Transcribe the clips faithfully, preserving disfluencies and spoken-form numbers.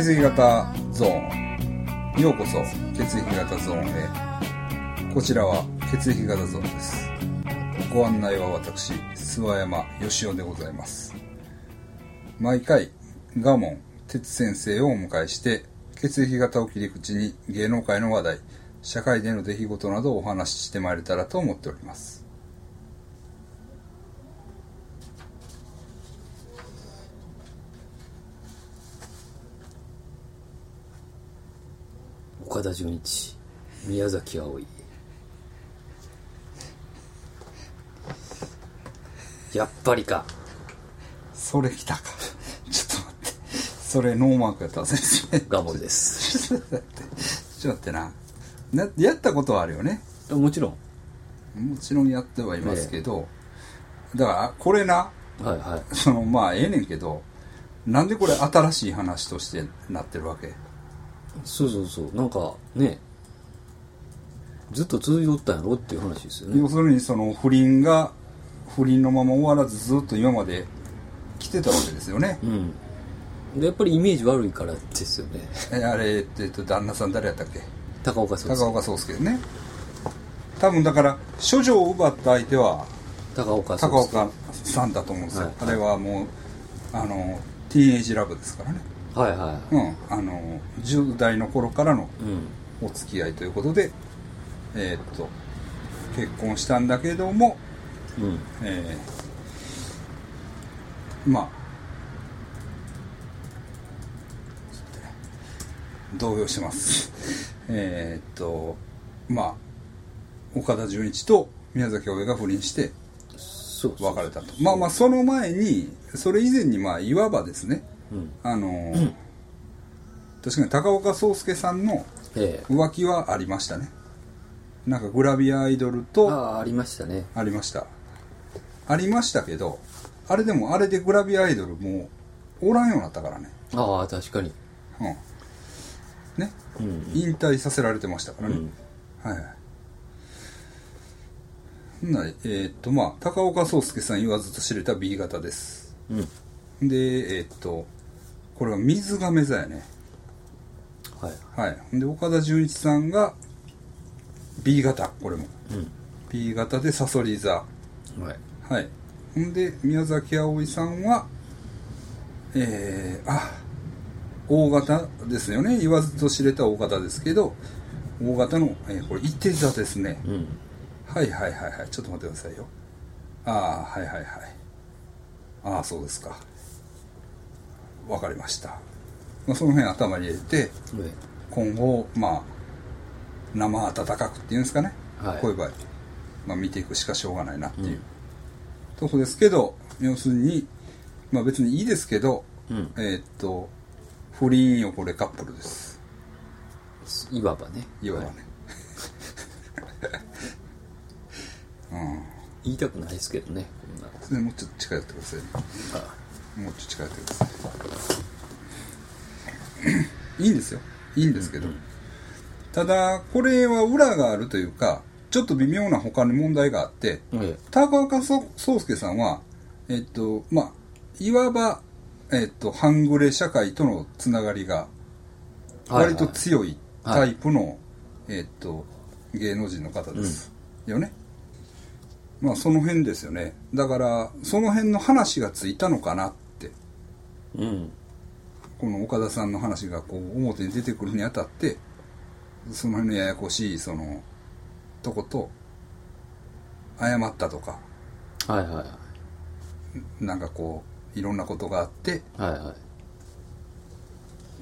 血液型ゾーン、ようこそ血液型ゾーンへ。こちらは血液型ゾーンです。ご案内は私諏訪山義雄でございます。毎回賀門哲先生をお迎えして血液型を切り口に芸能界の話題、社会での出来事などをお話ししてまいれたらと思っております。 岡田准一、宮崎あおい。やっぱりか。 それ来たか。ちょっと待って。それノーマークやったんですね。 ガモです。 ちょっと待って。ちょっと待ってな。なやったことはあるよね。 もちろん。 もちろんやってはいますけど、ええ、だからこれな、 はいはい。 そのまあええねんけど、なんでこれ新しい話としてなってるわけ？ そうそうそう。なんかね、ずっと続いとったんやろっていう話ですよね。 要するにその不倫が不倫のまま終わらずずっと今まで来てたわけですよね。 うん。でやっぱりイメージ悪いからですよね。 えあれってと旦那さん誰やったっけ？ 高岡壮介。 高岡壮介ね。多分だから処女を奪った相手は高岡高岡さんだと思うんですよ。はい、あれはもうあのティーンエイジラブですからね。 はいはい。 うん、あのじゅう代の頃からのお付き合いということで、うん、えー、っと結婚したんだけども、うん、えー、まあ動揺しますえっとまあ岡田准一と宮崎あおいが不倫して別れたと。まあまあその前にそれ以前にまあいわばですね、うん、あのーうん、確かに高岡壮介さんの浮気はありましたね。なんかグラビアアイドルとああありましたね。 ありましたありましたけど、あれでもあれでグラビアアイドルもうおらんようになったからね。 ああ確かに、 うんね、うんうん、引退させられてましたからね、うん、はい。なえー、っとまあ高岡壮介さん言わずと知れた B 型です、うん、でえー、っとこれは水亀座やね。はいはい。で岡田准一さんが B 型、これも、うん、B 型でさそり座、はいはい。ほんで宮崎あおいさんはえー、あ大型ですよね。言わずと知れた大型ですけど、大型の、えー、これいて座ですね、うん、はいはいはいはい。ちょっと待ってくださいよ。ああはいはいはい。ああそうですか、わかりました。まあ、その辺頭に入れて、うん、今後まあ生温かくっていうんですかね、はい、こういう場合、まあ、見ていくしかしょうがないなっていう、うん、とこですけど、要するにまあ別にいいですけど、うん、えー、っと不倫汚れカップルです。 いわばね。 いわばね、はい、うん、 言いたくないですけどね。 こんなもうちょっと近寄ってください、ね、ああもうちょっと近寄ってくださいいいんですよ、いいんですけど、うんうん、ただこれは裏があるというかちょっと微妙な他に問題があって、うん、高岡壮介さんはえっとまあいわばえっと半グレ社会とのつながりが割と強いタイプの、はいはい、えっと芸能人の方です、うん、よね。まあその辺ですよね。だからその辺の話がついたのかなって、うん、この岡田さんの話がこう表に出てくるにあたってその辺のややこしいそのとこと謝ったとか、はいはいはい、なんかこういろんなことがあって、はいはい、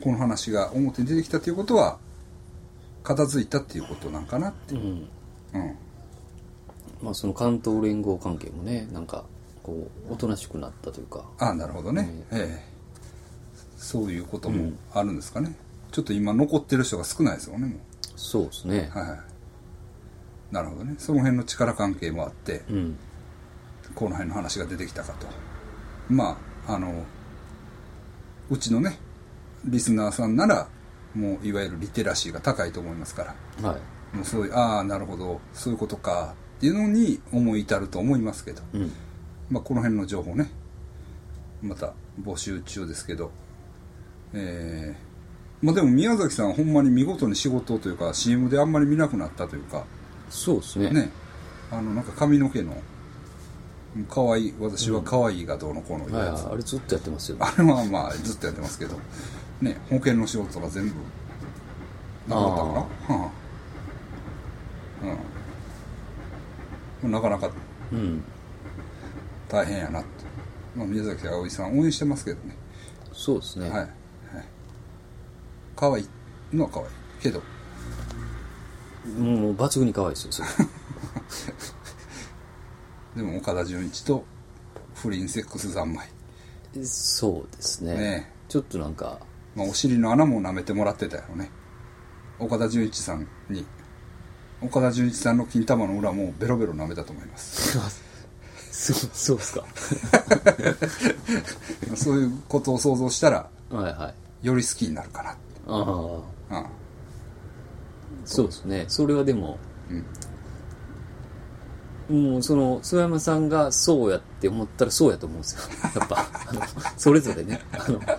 この話が表に出てきたということは片付いたっていうことなんかなって、うんうん、まあその関東連合関係もねなんかこうおとなしくなったというか。 ああなるほどね、えーええ、そういうこともあるんですかね、うん、ちょっと今残ってる人が少ないですよねもう。 そうですね、 はいはい、なるほどね。その辺の力関係もあって、うん、この辺の話が出てきたかと。まああのうちのねリスナーさんならもういわゆるリテラシーが高いと思いますから、はい、もうそういうああなるほどそういうことかっていうのに思い至ると思いますけど、うん、まあこの辺の情報ねまた募集中ですけど、えまあでも宮崎さんはほんまに見事に仕事というか シーエム であんまり見なくなったというか。 そうですね。 ね。あの、なんか髪の毛の、可愛い、私は可愛いがどうのこうのいうやつ、 はいはい、あれずっとやってますよね。 あれはまあずっとやってますけど、ね、保険の仕事とか全部、なかったかな。はあ、うん。なかなか、 うん。 大変やなと。まあ、宮崎あおいさん応援してますけどね。 そうですね。 はい。はい。可愛いのは可愛いけど。 もう抜群に可愛いですよ、それ。 でも岡田准一と不倫セックス三昧。 そうですね。 ねちょっとなんか、 まあ、お尻の穴も舐めてもらってたよね。岡田准一さんに。岡田准一さんの金玉の裏もベロベロ舐めたと思います。 そう、そうですか。 そういうことを想像したら、 はいはい。 より好きになるかな。 ああ。 ああ、 そうですね。それはでも、 うん、 もうその諏訪山さんがそうやって思ったらそうやと思うんですよ。やっぱあのそれぞれね、あの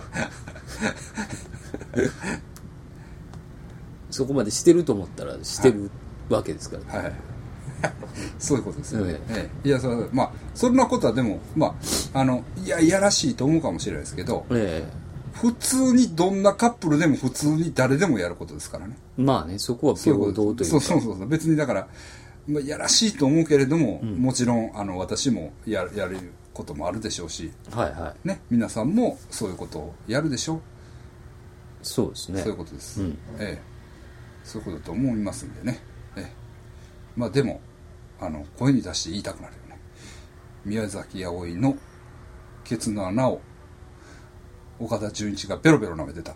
そこまでしてると思ったらしてるわけですから、 はいはい、そういうことですよね。 えええ、いやそれまあそんなことはでもまああのいやいやらしいと思うかもしれないですけど、 ええ、 普通にどんなカップルでも普通に誰でもやることですからね。 まあね、そこは平等というか、 そうそうそうそう、別にだからまあ、やらしいと思うけれども、うん、もちろんあの私もややることもあるでしょうし、 はいはいね、皆さんもそういうことをやるでしょう。 そうですね、 そういうことです、 うん、 ええ、そういうことだと思いますんでね、ええ、まあでもあの声に出して言いたくなるよね。宮崎あおいのケツの穴を岡田准一がベロベロ舐めてた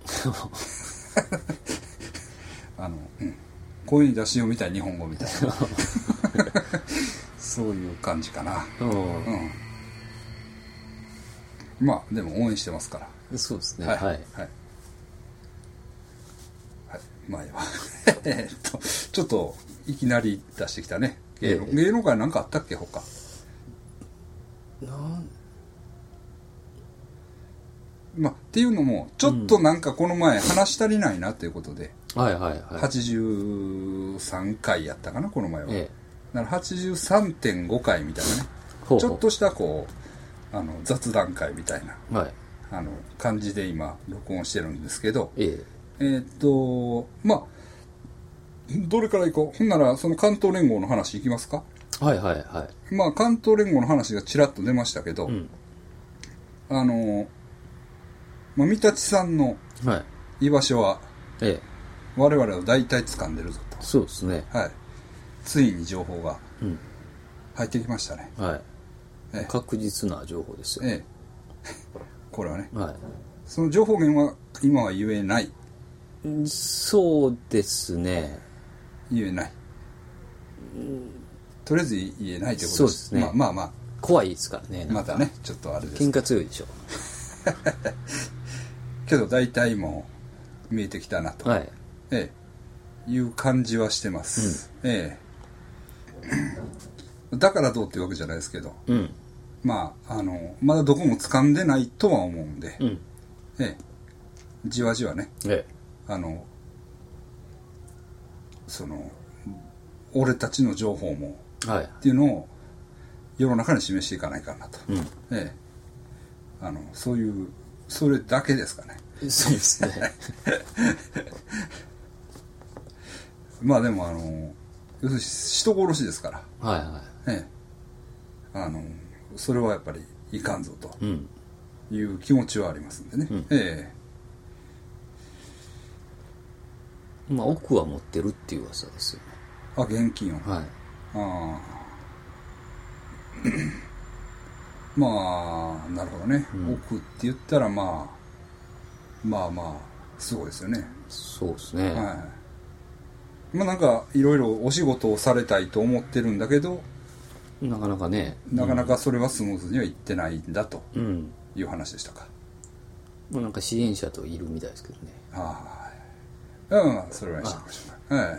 あの、うん、声に出しようみたい日本語みたいなそういう感じかな、うん、まあでも応援してますから。 そうですね、 はいはい、 はいはい、まあいいわえっとちょっといきなり出してきたね。芸能、ええ、芸能界なんかあったっけ他。 なんまあっていうのもちょっとなんかこの前話し足りないなということで、 うん、はいはいはい、 はちじゅうさんかいやったかなこの前は、 ええ、 だから はちじゅうさんてんご 回みたいなね、ほうほう、ちょっとしたこうあの雑談会みたいな、はい、あの感じで今録音してるんですけど、えええー、っとまあどれからいこう。ほんならその関東連合の話いきますか。 はいはいはい。 まあ関東連合の話がちらっと出ましたけど、うん、あのまあ三立さんの居場所は、はい、ええ、我々は大体掴んでるぞと。 そうですね。 はい。ついに情報が入ってきましたね。 うん、はい、ええ。確実な情報ですよ。 ええ。これはね。 はい。 その情報源は今は言えない。 そうですね。 言えない。うん、とりあえず言えないということです。 そうですね。 まあまあまあ。 怖いですからね。 またね、ちょっとあれです。 喧嘩強いでしょ。 けど大体もう見えてきたなと、はい、ええ、いう感じはしてます、うん、ええ、だからどうっていうわけじゃないですけど、うん、まああのまだどこも掴んでないとは思うんで、うん、ええ、じわじわね、ええ、あのその俺たちの情報も、はい、っていうのを世の中に示していかないかなと、うん、ええ、あのそういうそれだけですかね。 そうですねまあでもあの要するに人殺しですから、はいはい、ええ、あのそれはやっぱりいかんぞという気持ちはありますんでね、うん、ええ、まあ億は持ってるっていう噂ですよね。 あ、現金を、はい、あまあなるほどね、うん、億って言ったらまあまあまあすごいですよね。 そうですね、はい、 まあなんかいろいろお仕事をされたいと思ってるんだけどなかなかね、 なかなかそれはスムーズにはいってないんだという話でしたか、 うん、まあなんか支援者といるみたいですけどね。 ああ、うん、それはしましょう、はい、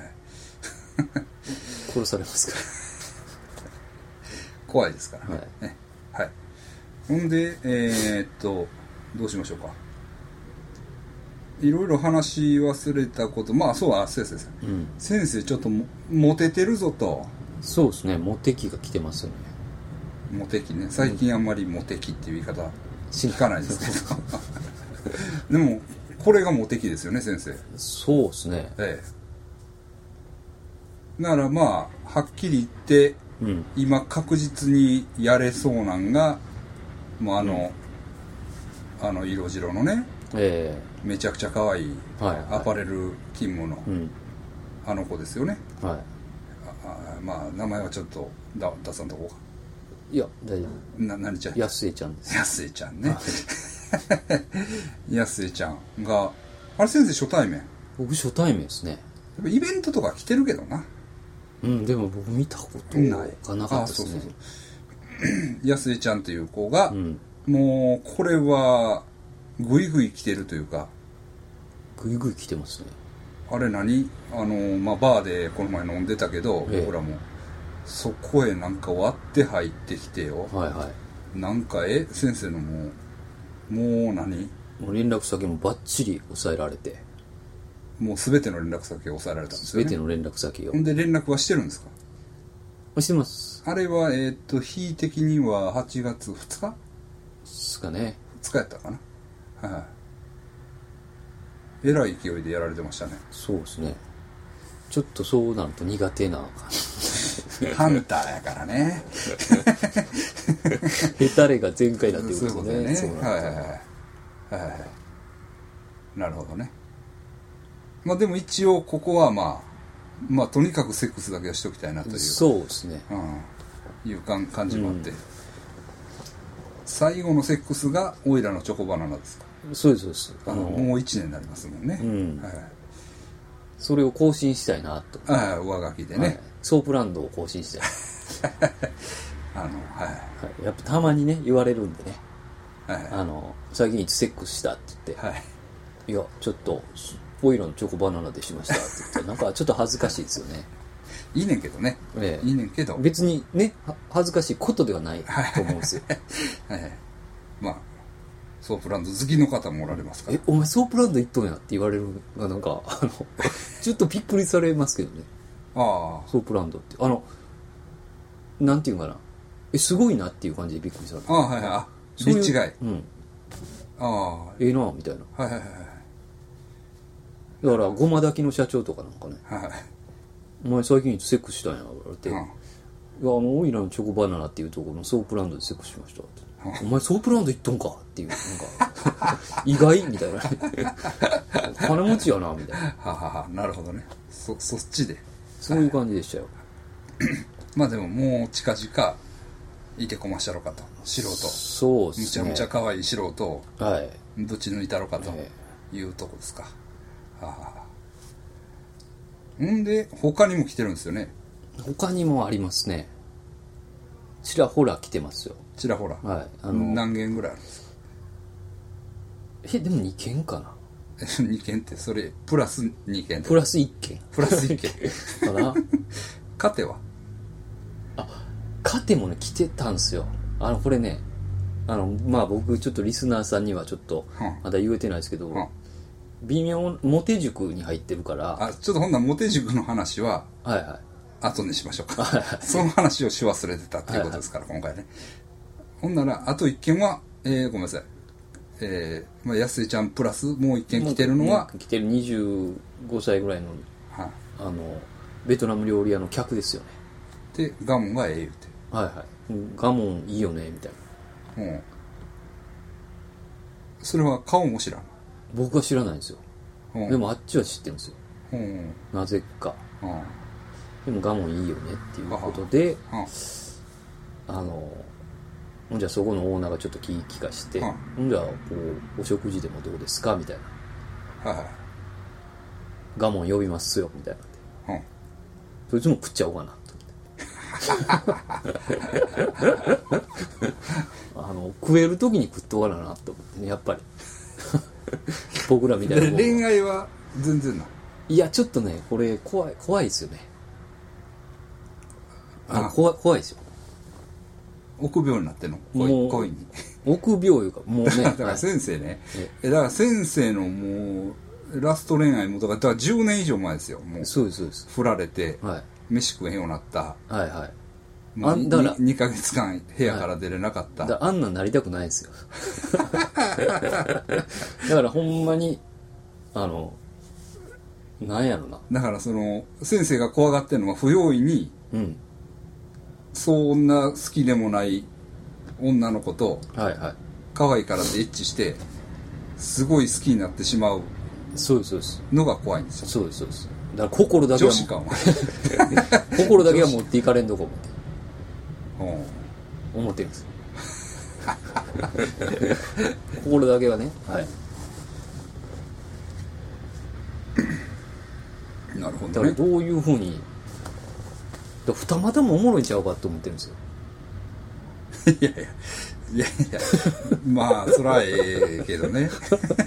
殺されますから怖いですからね、はい、はい、ほんでえー、っとどうしましょうか。 いろいろ話し忘れたこと、まあそうは先生、うん、先生ちょっともモテてるぞと。 そうですね、モテ期が来てますよね。 モテ期ね、最近あんまりモテ期っていう言い方聞かないですけどでもこれがモテ期ですよね先生。 そうですね、 ええ、だからまあはっきり言って、うん、今確実にやれそうなんがもうあの、うん、あの色白のね、ええ、めちゃくちゃ可愛いアパレル勤務の、はいはい、あの子ですよね。はい。あまあ名前はちょっとだ出さんとこうか。 いや大丈夫。 な何ちゃん？ やすえちゃんです。 やすえちゃんね。やすえちゃんがあれ先生初対面？ 僕初対面ですね。 イベントとか来てるけどな。 うん、でも僕見たことがなかったですね。そうそうそう。 やすえちゃんっていう子が、うん、もうこれはグイグイ来てるというか。 グイグイ来てますね。 あれ何あの、まあ、バーでこの前飲んでたけど、ええ、僕らもそこへなんか割って入ってきてよ、はいはい、なんかえ先生のもうもう何もう連絡先もバッチリ押さえられて、 もう全ての連絡先を押さえられたんですよね。 全ての連絡先を。 ほんで連絡はしてるんですか？ してます。 あれはえっ、ー、と日的にははちがつふつかですかね。 ふつかやったかな。はい、あ、えらい勢いでやられてましたね。 そうですね。ちょっとそうなると苦手な感じハンターやからねヘタレが全開だっていうことですね。はいはいはい、はい、なるほどね。まあでも一応ここはまあまあとにかくセックスだけはしときたいなという、 そうですね、 うん、いう感じもあって、うん、最後のセックスがオイラのチョコバナナですか？ そうですそうです。 あのもういちねんになりますもんね、うん、はい、 それを更新したいなと。 ああ上書きでね、はい、 ソープランドを更新したいあの、はいはい、やっぱたまにね言われるんでね、はい、あの最近いつセックスしたって言って、はい、いやちょっとオイラのチョコバナナでしましたって言ってなんかちょっと恥ずかしいですよね。 いいねんけどね、ええ、いいねんけど別にね恥ずかしいことではないと思うんですよはい、はい、まあソープランド好きの方もおられますから。 えお前ソープランド行っとんやって言われるのがなんかあのちょっとびっくりされますけどね。ああソープランドってあのなんていうかなえすごいなっていう感じでびっくりされる。 ああはいはいあ立地外、うん、 ああええなみたいな。 はいはいはい。 だからごま炊きの社長とかなんかね、はい、お前最近いつセックスしたんや言われて、うん、いやあのオイラのチョコバナナっていうところのソープランドでセックスしましたって、うん、お前ソープランド行っとんかっていうなんか意外みたいな金持ちやなみたいなはははなるほどね。 そ, そっちでそういう感じでしたよまあでももう近々いてこましたろかと素人そうですねむちゃむちゃ可愛い素人をはいぶち抜いたろかというとこですか、えー、はあんで他にも来てるんですよね。 他にもありますね。ちらほら来てますよ。 ちらほら、はい、あの何件ぐらいあるんですか？ えでもにけんかなにけんってそれプラスにけんプラスいっけんプラスいっけんかなカテはあカテもね来てたんですよ。あのこれねあのまあ僕ちょっとリスナーさんにはちょっとまだ言えてないですけど、うん、微妙モテ塾に入ってるからあちょっとほんならモテ塾の話ははいはい後にしましょうかその話をし忘れてたっていうことですから、はいはい、今回ね。ほんならあといっけんは、えー、ごめんなさいえーまあ、安井ちゃんプラスもういっけん来てるのは来てるにじゅうごさいぐらいの、はい、あのベトナム料理屋の客ですよね。 でガモンがええ言うてはいはいガモンいいよねみたいな。うんそれは顔も知らん。 僕は知らないんですよ、うん、でもあっちは知ってるんですよ、うん、なぜか、うん、でもガモンいいよねっていうことで、うん、あのじゃあそこのオーナーがちょっと気利かして、うん、じゃあこうお食事でもどうですかみたいな、はいはい、ガモン呼びますよみたいなんで、うん、そいつも食っちゃおうかなとあの食える時に食っとかななと思ってねやっぱり僕らみたいな恋愛は全然ない。 いやちょっとねこれ怖い怖いですよね。あ怖い怖いですよ。 臆病になってんの恋恋に臆病いうかもうねだから先生ね、はい、だから先生のもうラスト恋愛もだからだからじゅうねん以上前ですよ。もうそうですそうです。 振られて、 はい、 飯食えへんようになった。 はいはい。 もうあだから に, にかげつかん部屋から出れなかった。 はい、だあんなんなりたくないですよ。だからほんまにあのなんやろな。 だからその先生が怖がってるのは不用意に、 うん、 そんな好きでもない女の子と、 はいはい、 可愛いからってエッチしてすごい好きになってしまうのが怖いんですよ。 そうですそうです。だから心だけは女子感は心だけは持っていかれんとこ思ってうん、 思ってるんです心だけはね、はい、 なるほどね。 だからどういうふうにだ二股もおもろいんちゃうかと思ってるんですよ。 いやいやいやいやまあそらええけどね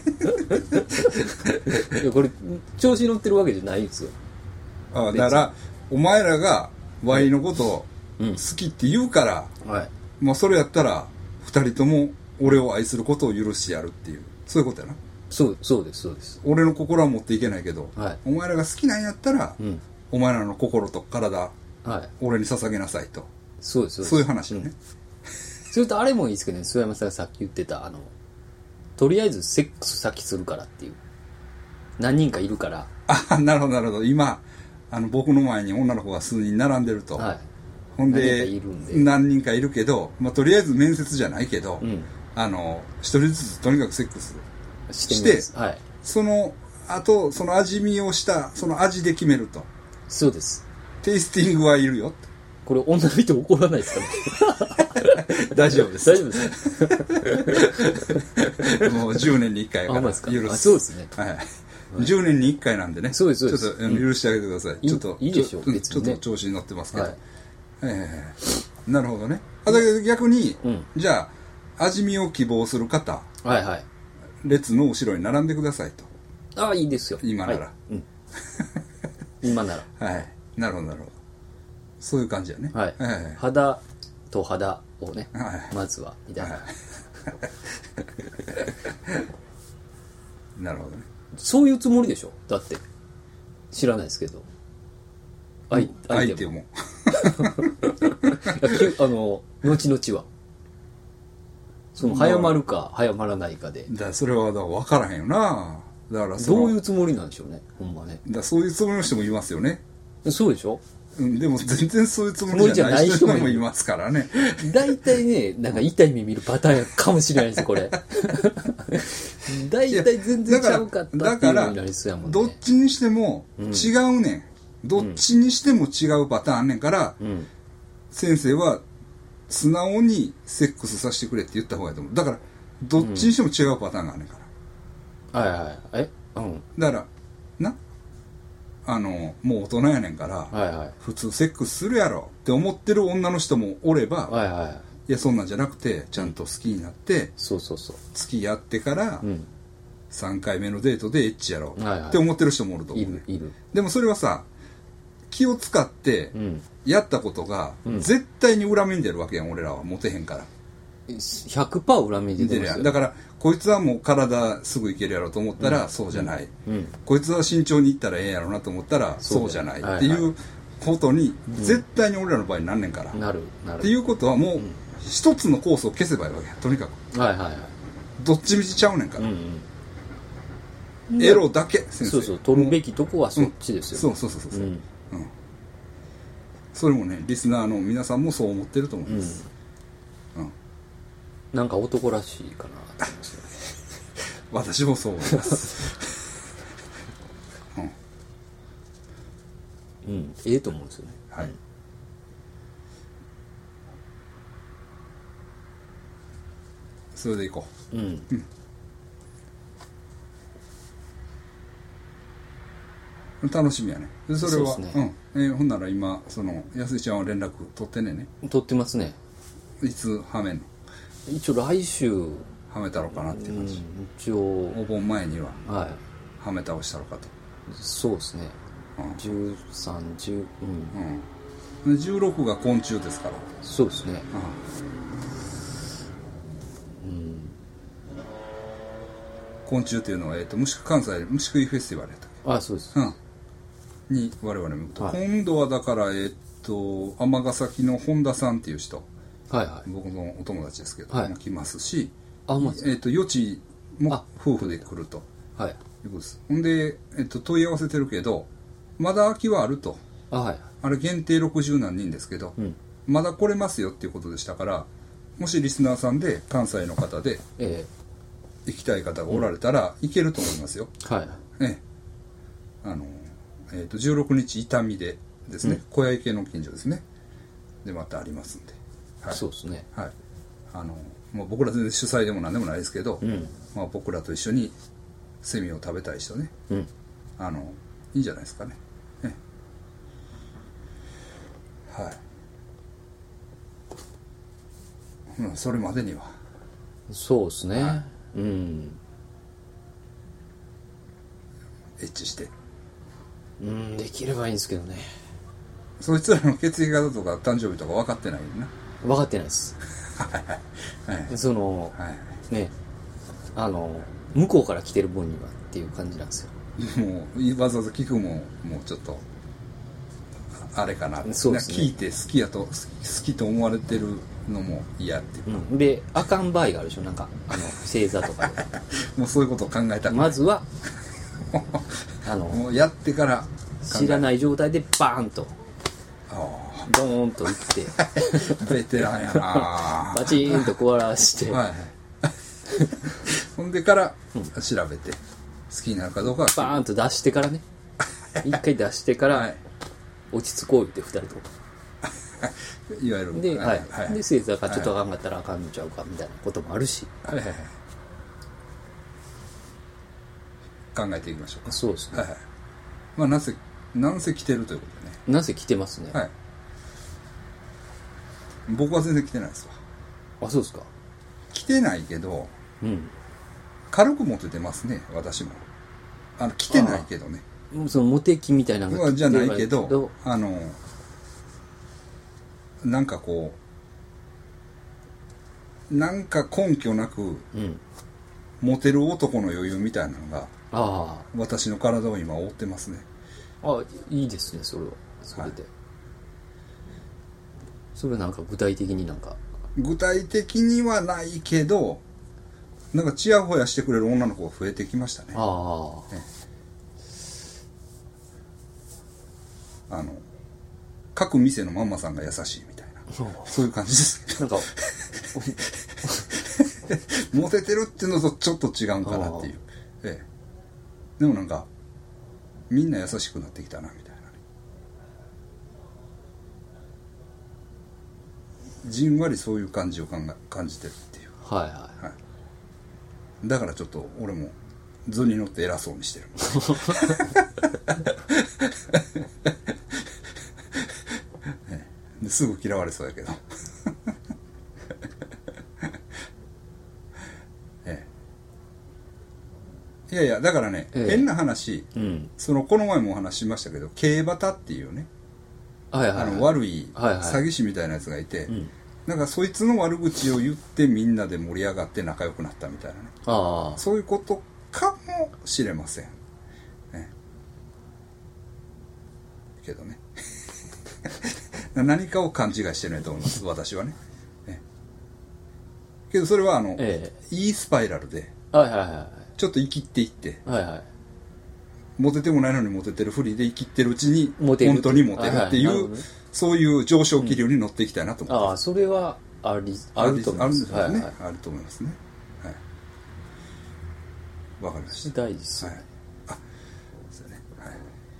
いやこれ調子乗ってるわけじゃないんですよ。 あだからお前らがワイのことを好きって言うから、 うん、はい、 まあそれやったら二人とも俺を愛することを許してやるっていうそういうことやな。 そうそうですそうです。 俺の心は持っていけないけど、 はい、 お前らが好きなんやったら、うん、お前らの心と体、 はい、 俺に捧げなさいと。 そうですそうです。 そういう話ね、うん、 それとあれもいいですけどね、諏訪山さんがさっき言ってたあのとりあえずセックス先するからっていう何人かいるから。 あなるほどなるほど。今あの僕の前に女の子が数人並んでると、はい、ほんで何人かいるんで何人かいるけど、まあ、とりあえず面接じゃないけど、うん、あの一人ずつとにかくセックスして、して、はい、そのあとその味見をしたその味で決めると。 そうです。 テイスティングはいるよ。 これ女の人怒らないですかね大丈夫です。 大丈夫ですもうじゅうねんにいっかいやから許す。 あ、そうですね。 はい。じゅうねんにいっかいなんでね。 そうですそうです。 ちょっと、うん、許してあげてください。 いちょっといいでしょう。 別にね、ちょっと調子に乗ってますけど。はい、えー、なるほどね。あだけど逆に、うん、じゃあ味見を希望する方、 はいはい、 列の後ろに並んでくださいと。 ああいいですよ。 今なら。 はい、うん、今なら。 はい。なるほどなるほど。そういう感じやね。 はい。はい、肌と肌をね、はい、まずはみたいな。はい、 なるほどね。 そういうつもりでしょ。だって知らないですけど。 相相手も。 あの後々は。その早まるか早まらないかで。 だそれはだから分からへんよな。だからどういうつもりなんでしょうね。ほんまね。 だそういうつもりの人もいますよね。 そうでしょ。 うん、でも全然そういうつもりじゃない人もいますからね。 大体ね、なんか痛い目見るパターンかもしれないですこれ。大体全然ちゃうかったっていうのになりそうやもんね。 どっちにしても違うねん、うん、どっちにしても違うパターンあんねんから、うん、先生は素直にセックスさせてくれって言った方がいいと思う。だからどっちにしても違うパターンがあんねんから、 うん、はいはいえうんだからなあのもう大人やねんから、はいはい、普通セックスするやろって思ってる女の人もおれば、はいはい、いやそんなんじゃなくてちゃんと好きになって、うん、 そうそうそう付き合ってから、うん、さんかいめのデートでエッチやろって思ってる人もおると思う、ね、 はいはい、いるいる。 でもそれはさ気を使ってやったことが、うん、絶対に恨みに出るわけやん。俺らはモテへんからひゃくパーセント 恨みに出てますよ。 だからこいつはもう体すぐいけるやろと思ったら、うん、そうじゃない、うん、こいつは慎重にいったらええやろなと思ったらそうじゃないっていうことに絶対に俺らの場合になんねんから、うん、 なるなるっていうことはもう一つのコースを消せばいいわけや。とにかく、はいはいはい、どっちみちちゃうねんから、うんうん、エロだけ先生そうそう取るべきとこはそっちですよ、 うん、そうそうそうそう、うんうん、それもねリスナーの皆さんもそう思ってると思います、 うんうん、なんか男らしいかなと思いますよね私もそう思いますうん、うん、ええと思うんですよね。 はい、うん、それでいこう。うん、うん、楽しみやね。それは う,、ね、うん、えー、ほんなら今その安井ちゃんは連絡取ってねね。 取ってますね。 いつはめんの？ 一応来週はめたろかなっていう感じ、うん、 一応お盆前にははいはめ倒したろかと。 そうですね、うん、じゅうさん、じゅう、 うん、うん、じゅうろくが昆虫ですから。 そうですね、うん、 昆虫っていうのは、えー、と虫関西虫食いフェスティバルやったっけ。 あ、そうです、 うん、に我々も行くと、 はい、 今度はだからえっ、と尼崎の本田さんっていう人、 はいはい、 僕のお友達ですけど、 はい、 来ますし、 あ、まえー、と余地も夫婦で来るとはい、 いうことです。ほんで、えー、と問い合わせてるけどまだ空きはあると。 あ、はい、 あれ限定ろくじゅう何人ですけど、うん、まだ来れますよっていうことでしたから、もしリスナーさんで関西の方で行きたい方がおられたら行けると思いますよ、 うん、はい、 ね、あの、えー、とじゅうろくにち伊丹でですね、うん、小屋池の近所ですねでまたありますんで、 はい、そうですね、 はい、あのもう僕ら全然主催でも何でもないですけど、うん、まあ、僕らと一緒にセミを食べたい人ね、うん、あのいいんじゃないですかね。ね、はい、うん、それまでにはそうですね、はい、うん、 エッチしてうんできればいいんですけどね。 そいつらの血液型とか誕生日とか分かってないよな。 分かってないですはい、その、はい、ね、あの向こうから来てる分にはっていう感じなんですよ。 もうわざわざ聞くももうちょっとあれかな、 そうですね、 聞いて好きやと好きと思われてるのも嫌っていうか、 うん、であかん場合があるでしょ、なんかあの星座とかでもうそういうことを考えたくない。 まずはあのもうやってから知らない状態でバーンとドーンといってベテランやなバチーンと壊らして、はい、 ほんでから調べて、うん、好きになるかどうかはバーンと出してからね一回出してから、はい、落ち着こうってふたりといわゆるで、はいはい、で星座がちょっとあかんかったらあかんのちゃうかみたいなこともあるし、 はいはいはい、考えていきましょうか。 そうですね、はいはい、 まあなんせなんせ来てるということでね。 なんせ来てますね、 はい、僕は全然来てないですわ。 あ、そうですか。 来てないけど、 うん、 軽く持ててますね、私も。あの来てないけどね、 そのモテ期みたいなのがじゃないけど、あのなんかこうなんか根拠なく、うん、モテる男の余裕みたいなのが、あ、私の体を今覆ってますね。 あ、いいですね、それはそれで、はい、それはなんか具体的になんか具体的にはないけど、なんかチヤホヤしてくれる女の子が増えてきましたね。ああ、ね、あの各店のママさんが優しいみたいな、そういう感じですなんかモテてるっていうのとちょっと違うんかなっていう、ええ、でもなんかみんな優しくなってきたなみたいな、ね、じんわりそういう感じを考え感じてるっていう、はいはい、はい、だからちょっと俺も図に乗って偉そうにしてるすぐ嫌われそうやけどええ、いやいやだからね、ええ、変な話、うん、そのこの前もお話ししましたけど、競馬タっていうね、はいはいはい、あの悪い詐欺師みたいなやつがいて、はいはい、なんかそいつの悪口を言ってみんなで盛り上がって仲良くなったみたいなね、あ、そういうことかもしれません、ね、けどね何かを勘違いしてないと思います私はね。ね、けどそれはあの、ええ、いいスパイラルで、はいはいはい、ちょっと生きっていって、はいはい、モテてもないのにモテてるふりで生きってるうちに本当にモテるっていう、はいはい、ね、そういう上昇気流に乗っていきたいなと思います、うん、 ああ、それはありあると思います。あるんですよね、はいはい、 あると思いますね。はい、わかりました。 大事ですよね。はい、あ、 そうね、はい。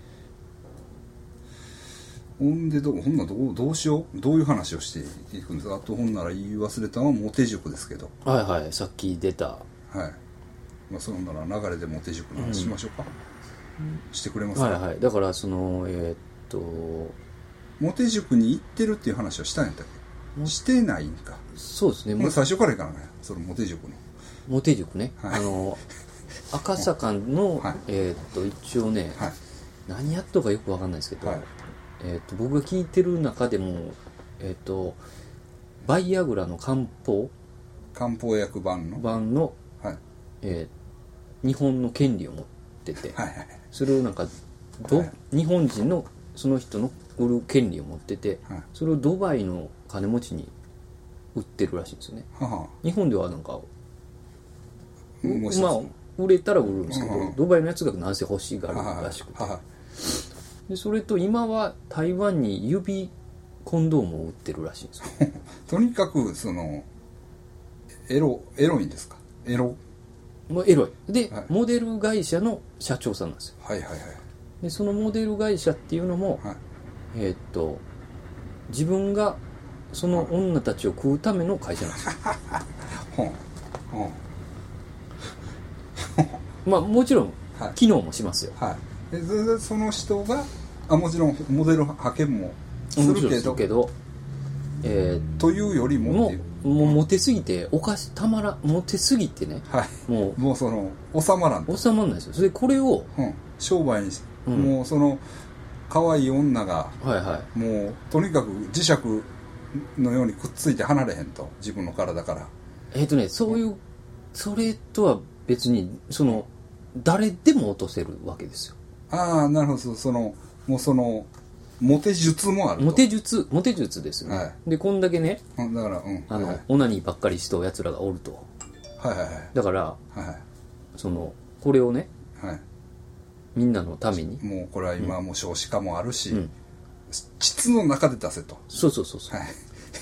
ほんでどほんならどうどうしよう、どういう話をしていくんですか。あとほんなら言い忘れたのはモテ塾ですけど、 はいはい、さっき出た、はい、 まあ、そんなら流れでモテ塾の話しましょうか、うん、してくれますか。 はいはい、だからそのえー、っとモテ塾に行ってるっていう話をしたんやったっけ。してないんか。 そうですね、 もう最初からいかなかや、そのモテ塾のモテ塾ね、はい、あの赤坂の、はい、えー、っと一応ね、はい、何やっとかよくわかんないですけど、はい、えー、っと僕が聞いてる中でも、えー、っとバイアグラの漢方漢方薬版の版の、はい、えー、 日本の権利を持ってて、 はいはい、 それをなんかど、はい、日本人のその人の売る権利を持ってて、はい、それをドバイの金持ちに売ってるらしいんですよね。はは、日本ではなんかまあ売れたら売るんですけど、はは、ドバイのやつがなんせ欲しがるらしくて、はは、でそれと今は台湾に指コンドームを売ってるらしいんですよとにかくそのエロエロいんですか？エロもうエロいで、はい、モデル会社の社長さんなんですよ。 はいはいはい。 でそのモデル会社っていうのも、はい、えー、っと自分がその女たちを食うための会社なんですよほんほんまあもちろん機能もしますよ。はい、 でその人があもちろんモデル派遣もするけど、 けどえー、 というよりももうもうモテすぎておかしたまらモテすぎてね、 はい、もうもうその収まらん収まらないですよ。それでこれを、 うん、商売にして、うん、もうその可愛い女が、はいはい、もうとにかく磁石のようにくっついて離れへんと自分の体から。 えっ、ー、とねそういう、うん、それとは別にその誰でも落とせるわけですよ。 ああなるほど。そのもうそのモテ術もあると。 モテ術モテ術ですよね、はい、でこんだけね、 だから、うん、 あの、はい、オナニーばっかりしたやつらがおると、 はいはいはい、 だから、 はいはい、 そのこれをね、はい、みんなのためにもうこれは今もう少子化もあるし、うん、膣の中で出せと。 そうそうそうそう、はい、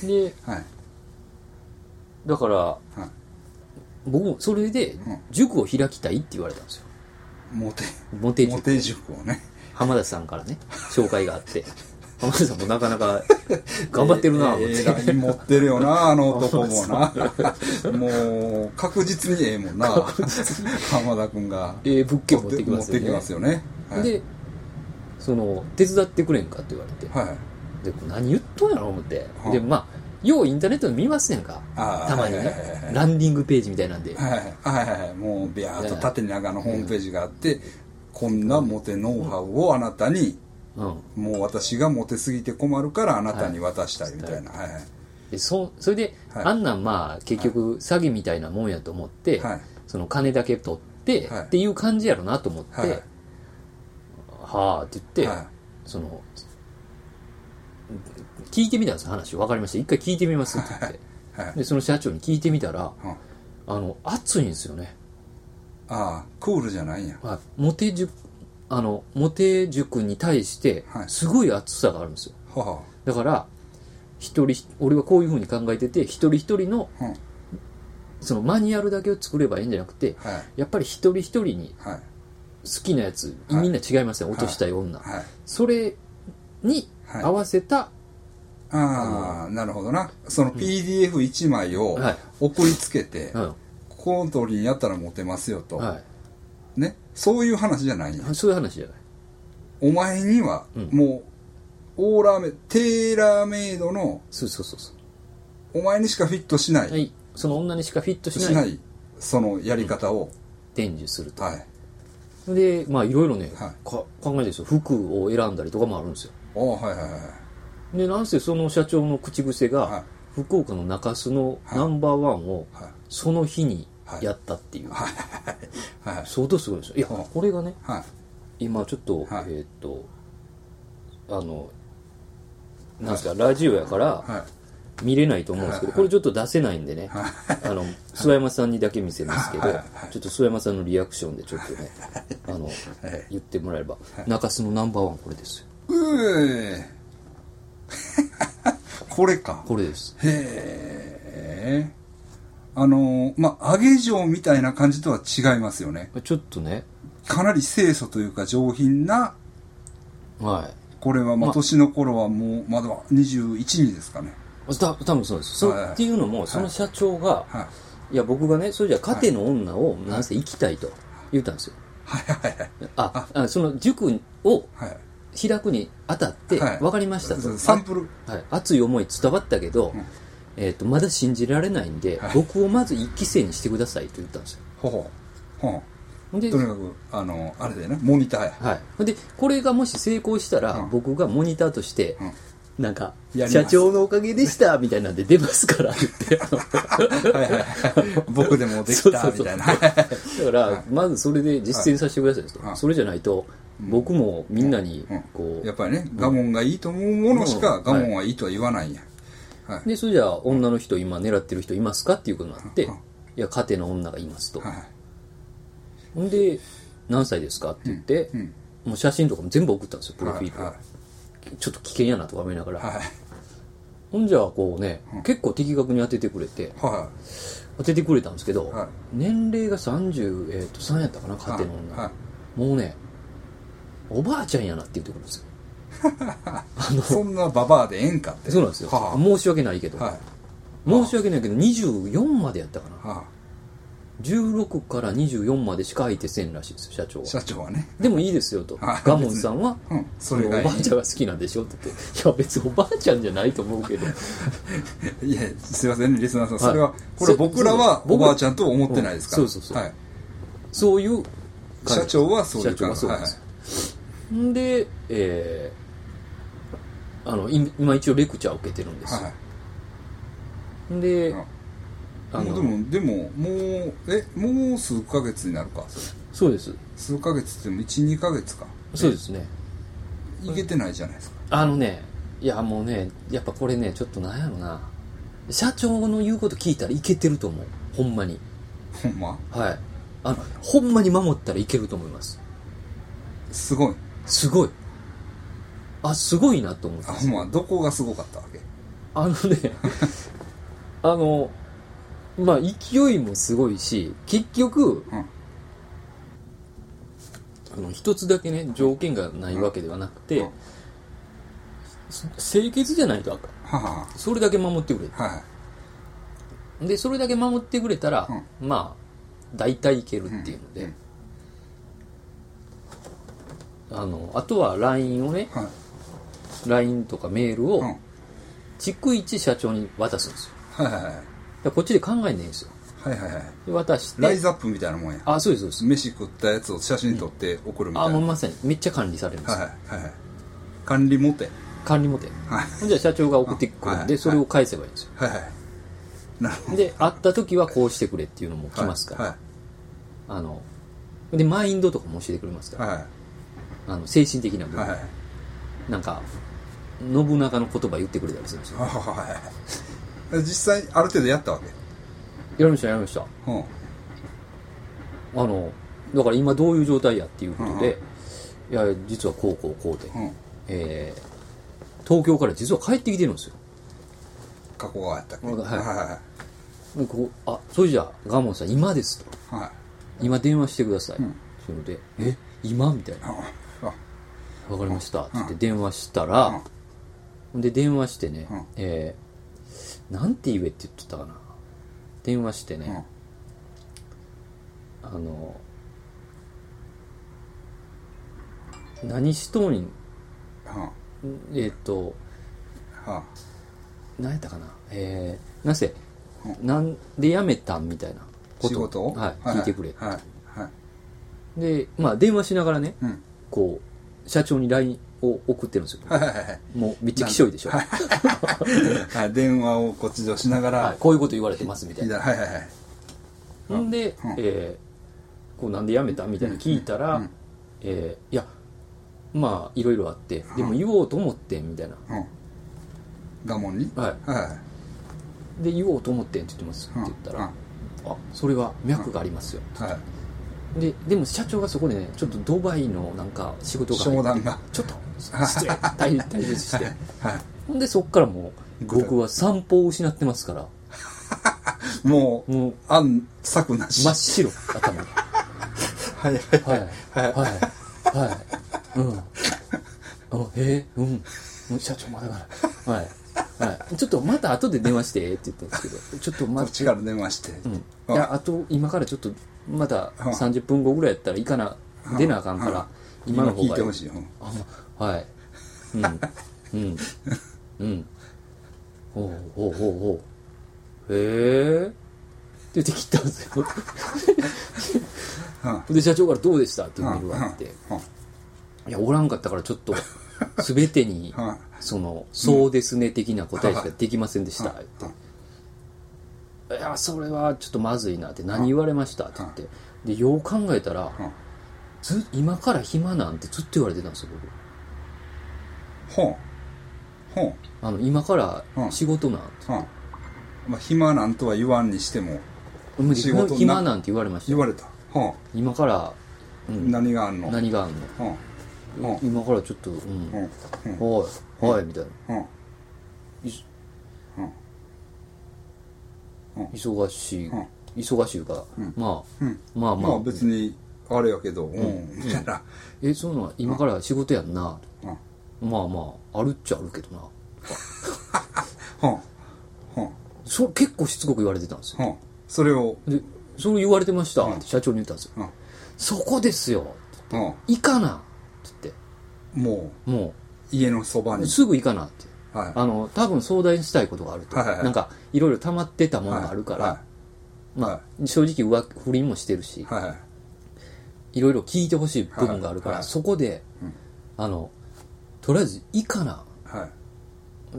で、はい、だから、はい、僕もそれで塾を開きたいって言われたんですよ。 モテモテ塾モテ塾をね浜田さんからね紹介があって浜田さんもなかなか頑張ってるなぁ、 えー、えー、ライン持ってるよなあの男もなもう確実にええもんな浜田君がええ物件持ってきますよね。 持ってきますよね、 はい、でその手伝ってくれんかって言われて、はい、で何言っとんやろ思って、はあ、でまあようインターネットで見ますやんかたまにね、はいはいはいはい、ランディングページみたいなんで、 はいはいはい、もうビャーっと縦に長のホームページがあって、うん、こんなモテノウハウをあなたに、うん、もう私がモテすぎて困るからあなたに渡したいみたいな、はいはいはい、 で そ, それで、はい、あんなんまあ結局詐欺みたいなもんやと思って、はい、その金だけ取って、はい、っていう感じやろなと思って、はい、はあって言って、はい、その聞いてみたんです話分かりました一回聞いてみますって言って、はいはい、でその社長に聞いてみたら、うん、あの熱いんですよね。 ああクールじゃないんや、 はい、モテ塾あのモテ塾に対してすごい熱さがあるんですよ、はい、だから一人俺はこういう風に考えてて一人一人の、うん、そのマニュアルだけを作ればいいんじゃなくて、はい、やっぱり一人一人に好きなやつ、はい、みんな違いますね、落としたい女、はい、それに合わせた、はい、 ああなるほどな。その ピーディーエフいち 枚を送りつけて、はい、この通りにやったらモテますよと、はい、ね、そういう話じゃないんや。 そういう話じゃない。 お前にはもう、うん、オーラーメテーラーメイドのそうそうそうそうお前にしかフィットしない、 はい、その女にしかフィットしない、 しないそのやり方を、うん、 伝授すると、はい、でまあいろいろね、はい、か考えてるんですよ。服を選んだりとかもあるんですよ。 ああはいはいはい。 でなんせその社長の口癖が、はい、福岡の中洲のナンバーワンをその日にやったっていう、はいはいはい、相当すごいですよ。いや、はい、これがね、はい、今ちょっと、はい、えー、っとあのなんですか、はい、ラジオやから見れないと思うんですけど、はい、これちょっと出せないんでね、はい、あの諏訪山さんにだけ見せますけど、はい、ちょっと諏訪山さんのリアクションでちょっとねあの、はい、言ってもらえれば、はい、中洲のナンバーワンこれですよ。 うえこれか。 これです。 へえ。あのまあ揚げ状みたいな感じとは違いますよね。 ちょっとね。 かなり清楚というか上品な。 はい。 これはまあ年の頃はもうまだにじゅういちにですかね。 た多分そうです。そう、はい、っていうのもその社長が、はいはい、いや僕がねそれじゃ家庭の女をなんせ行きたいと言ったんですよ。はいはいはい。ああその塾を。はい。開くにあたって分かりましたと、はい、 サンプル、 はい、熱い思い伝わったけど、うんえー、とまだ信じられないんで、はい、僕をまず一期生にしてくださいと言ったんですよ。 ほほほほでとにかくあのあれだよねモニターや、 はい、でこれがもし成功したら、うん、僕がモニターとして、 なんか社長のおかげでしたみたいなんで出ますから言ってはいはい、はい、僕でもできたみたいなだから、はい、まずそれで実践させてくださいと、はい、それじゃないと僕もみんなにこう、うんうん、 やっぱりね我門がいいと思うものしか我門はいいとは言わないんや、 はい、でそれじゃあ女の人今狙ってる人いますかっていうことになって、うん、いや家庭の女がいますと、はい、ほんで何歳ですかって言って、うんうん、もう写真とかも全部送ったんですよプロフィール、はいはい、ちょっと危険やなとか思いながら、はい、ほんじゃあこうね、うん、結構的確に当ててくれて、はい、当ててくれたんですけど、はい、年齢がさんじゅうさんやったかな家庭の女、はいはい、もうねおばあちゃんやなって言ってくるんですよあのそんなババアでええんかって。 そうなんですよ、はあ、申し訳ないけど、はい、申し訳ないけどにじゅうよんまでやったかな、はあ、じゅうろくからにじゅうよんまでしか相手せんらしいですよ社長は。 社長はねでもいいですよと、はあ、ガモンさんは、うん、それがいいおばあちゃんが好きなんでしょって言って、いや別におばあちゃんじゃないと思うけどいやすいませんねリスナーさん、それは、はい、これ僕らはおばあちゃんと思ってないですから、 そうそうそう、はい、そういう社長はそういう社長はそうなんです、はい、で、えー、あの今一応レクチャーを受けてるんですよ、はい、で、うん、 あのでもでももうえもう数ヶ月になるかそれ。 そうです。 数ヶ月っても いち,に ヶ月か。 そうですね。 いけてないじゃないですか。 あのねいやもうねやっぱこれねちょっとなんやろな、社長の言うこと聞いたらいけてると思う、ほんまに。 ほんま。 はい、あのほんまに守ったらいけると思います。 すごいすごいあすごいなと思って。 あほんまどこがすごかったわけ。 あのねあのまあ勢いもすごいし結局、うん、あの一つだけね条件がないわけではなくて、うんうん、清潔じゃないとあかん、ははそれだけ守ってくれ、ははでそれだけ守ってくれたら、うん、まあ大体いけるっていうので、うんうん、あのあとは ライン をね、はい、ライン とかメールを、うん、逐一社長に渡すんですよ、はいはいはい、こっちで考えんでいいんですよ。はいはいはい。で渡してライズアップみたいなもんや。 あ、そうですそうです。 飯食ったやつを写真撮って送るみたいな。 うん、あ、もうまさにめっちゃ管理されるんですよ。はいはいはい。 管理モテ。 管理モテ。はい。じゃあ社長が送ってくるんで、はい、それを返せばいいんですよ。はいはい。なるほど。で、会った時はこうしてくれっていうのも来ますから。はい。はい、あのでマインドとかも教えてくれますから。はい。あの精神的な部分。はい。なんか信長の言葉言ってくれたりするんですよ。はい。 実際ある程度やったわけ。 やりましたやりました、うん、あのだから今どういう状態やっていうことで、うんうん、いや実はこうこうこうで、うんえー、東京から実は帰ってきてるんですよ。 加古川やったっけ。はいはいはいこうあそれじゃあガモンさん今ですと、はい、今電話してください、うん、それでえ今みたいな、うん、分かりましたって言って電話したら、うん、で電話してね、うんえー、なんて言えって言ってたかな、電話してね、うん、あの何しとん、はあ、えっ、ー、と、はあ、何やったかな、えー、なぜ、うん、なんで辞めたんみたいなことを仕事を、 はいはい、聞いてくれ、はいはいはい、でまあ電話しながらね、うん、こう社長に ライン を送ってるんですよ、はいはいはい、もうめっちゃきしょいでしょ、はいはい、電話をこっちでしながら、はい、 こういうこと言われてますみたいな、はいはいはい、んで、 うんえー、こうなんで辞めたみたいな聞いたら、うんうんえー、いやまあいろいろあってでも言おうと思ってんみたいな、うん、 ガモンに、 はいはい、で言おうと思ってんって言ってますって言ったら、うんうん、あそれは脈がありますよ、うんはい、ででも社長がそこでねちょっとドバイのなんか仕事が商談がちょっと失礼対立して、はいはい、ほんでそっからもう僕は散歩を失ってますからもうもう暗策なし真っ白頭がはいはいはいはいはいはいうんあへえうん社長まだからはいはい、ちょっとまた後で電話してって言ったんですけどちょっとまこっちから電話して、 うん、いやあと今からちょっとまたさんじゅっぷんごぐらいやったら行かな出なあかんから今の方が聞いてほしいよあはいうんうんうんほうほうほうほうへえって言って切ったんですよで社長からどうでしたっていうメールがあっていやおらんかったからちょっと全てにそのそうですね的な答えしかできませんでしたって、いやそれはちょっとまずいなって、何言われましたって言って、でよう考えたらず今から暇なんてずっと言われてたんですよ僕。 ほうほう、 あの今から仕事なんて言って、 まあ、暇なんとは言わんにしても仕事暇なんて言われました。 言われた、はあ、 今から、 うん、何があんの何があんの、はあ、今からちょっと、うん、はあ、はい、はい、みたいな、はあ、いはあ、忙しい、はあ、忙しいか、うん、まあ、うん、まあまあ、まあ別にあれやけど、うん、みたいな、 え、そんな今から仕事やんな、うん、まあまああるっちゃあるけどな、はあはあ、そ結構しつこく言われてたんですよ、はあ、 それをでそれ言われてましたって社長に言ったんですよ、うん、そこですよって言って、うん、行かなって言って、 もうもう家のそばにすぐ行かなって、はい、あの多分相談したいことがあると、はいはいはい、なんかいろいろ溜まってたものがあるから、はいはい、まあ、はい、正直上不倫もしてるし、はいはい、いろいろ聞いてほしい部分があるから、はいはい、そこで、うん、あのとりあえず行かな、はい、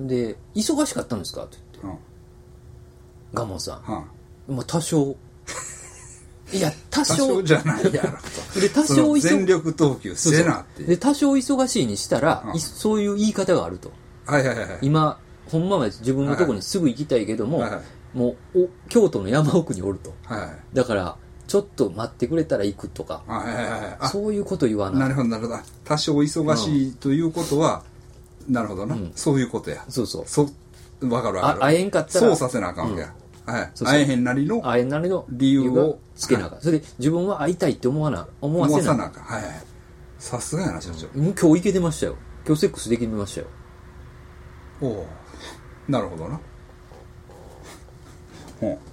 で忙しかったんですかって言って、うん、ガモンさん、はあ、まあ多少いや多少、 多少じゃないやろとで多少全力投球してなってで多少忙しいにしたら、うん、そういう言い方があると、 はいはいはい、 今ほんまは自分のところにすぐ行きたいけども、はいはい、もうお京都の山奥におると、はいはい、だからちょっと待ってくれたら行くとか、はいはいはい、そういうこと言わない。 なるほどなるほど、多少忙しいということは、うん、なるほどな、うん、そういうことや、 そうそう、 そ分かる分かる、 あ会えんかったらそうさせなあかんわけや、うん、はい、そうそう、会えへんなりの会えんなりの理由をつけなあかん、はい、それで自分は会いたいって思わな思わせな思わさなあかん、はいはい、さすがやな社長、 うん、今日行けてましたよ、今日セックスできてましたよ。 おお、なるほどな、ほう、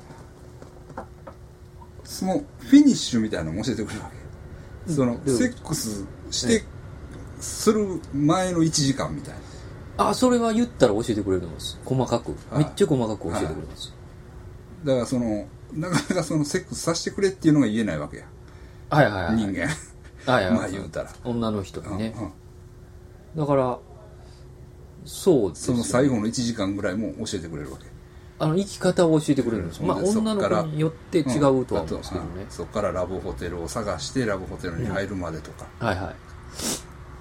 そのフィニッシュみたいなのも教えてくれるわけ、そのセックスしてする前のいちじかんみたいな、あ、それは言ったら教えてくれるんです、細かく、はい、めっちゃ細かく教えてくれます、 はい、だからそのなかなかそのセックスさせてくれっていうのが言えないわけや、 はいはいはい、 人間はいはい、 まあ言うたら女の人にね、うんうん、だからそうですよね、 その最後のいちじかんぐらいも教えてくれるわけ、 あの生き方を教えてくれるんです、まあ女の子によって違うとは思うんですけどね、 うん、そこからラブホテルを探してラブホテルに入るまでとか、うん、はいはい、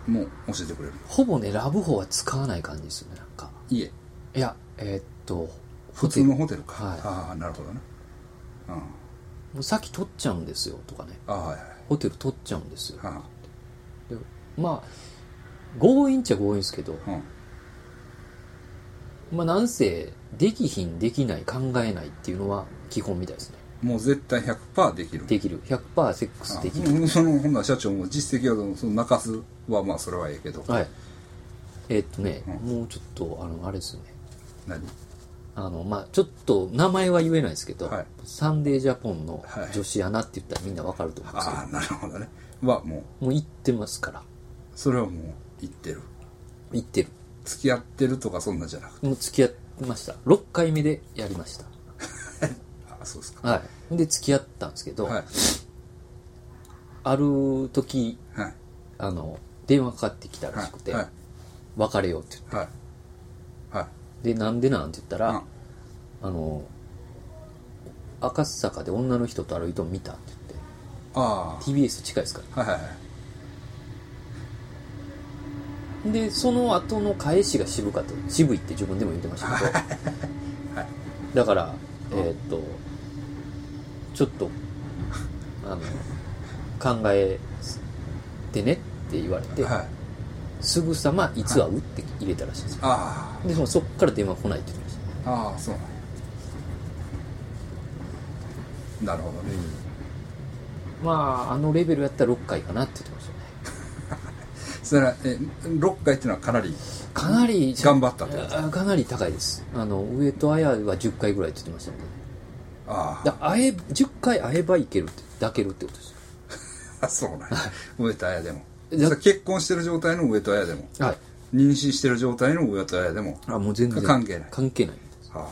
もう教えてくれる、 ほぼねラブホは使わない感じですよね、なんかいえ、 いやえー、っと普通のホテルか、 はい、 ああなるほどね、うん、 もう先取っちゃうんですよとかね、あ、はいはい、ホテル取っちゃうんですよ、はあ、でまあ強引っちゃ強引ですけど、うん、まあなんせできひんできない考えないっていうのは基本みたいですね。 もう絶対 ひゃくパーセント できるできる ひゃくパーセント セックスできる、 ああ、そのほんなら社長も実績はその中洲はまあそれはええけど、 はい、えー、っとね、うん、もうちょっとあのあれですよね、 何、 あのまあちょっと名前は言えないですけど、はい、サンデージャポンの女子アナって言ったらみんなわかると思うんですけど、 ああなるほどね、はもうもう行ってますから、 それはもう行ってる行ってる、 付き合ってるとかそんなじゃなくて、 もう付き合ってました、ろっかいめでやりましたあ、そうですか、 はい、で付き合ったんですけど、はい、ある時、はい、あの電話かかってきたらしくて、はいはい、別れようって言って、はいはい、でなんでなんて言ったら、うん、あの赤坂で女の人と歩いても見たって言って、あ ティービーエス 近いですから、はいはいはい、でその後の返しが渋かった渋いって自分でも言ってましたけど、はい、だからえー、っとちょっとあの考えてねって言われて、はい、すぐさまいつ会うって入れたらしいんですよ、はい、でそっから電話来ないって言ってました、 ああそうなるほどね、 うん、まああのレベルやったらろっかいかなって言ってましたねそれはえろっかいっていうのはかなりかなり頑張ったってことかなり高いです。あの上戸彩はじゅっかいぐらいって言ってましたね。ああ、だ会えじゅっかい会えばいけるって抱けるってことですよあ、そうなんや上戸彩でも結婚してる状態の上戸彩でも、はい、妊娠してる状態の上戸彩でも、 あ、もう全然関係ない関係ないです。 ああ、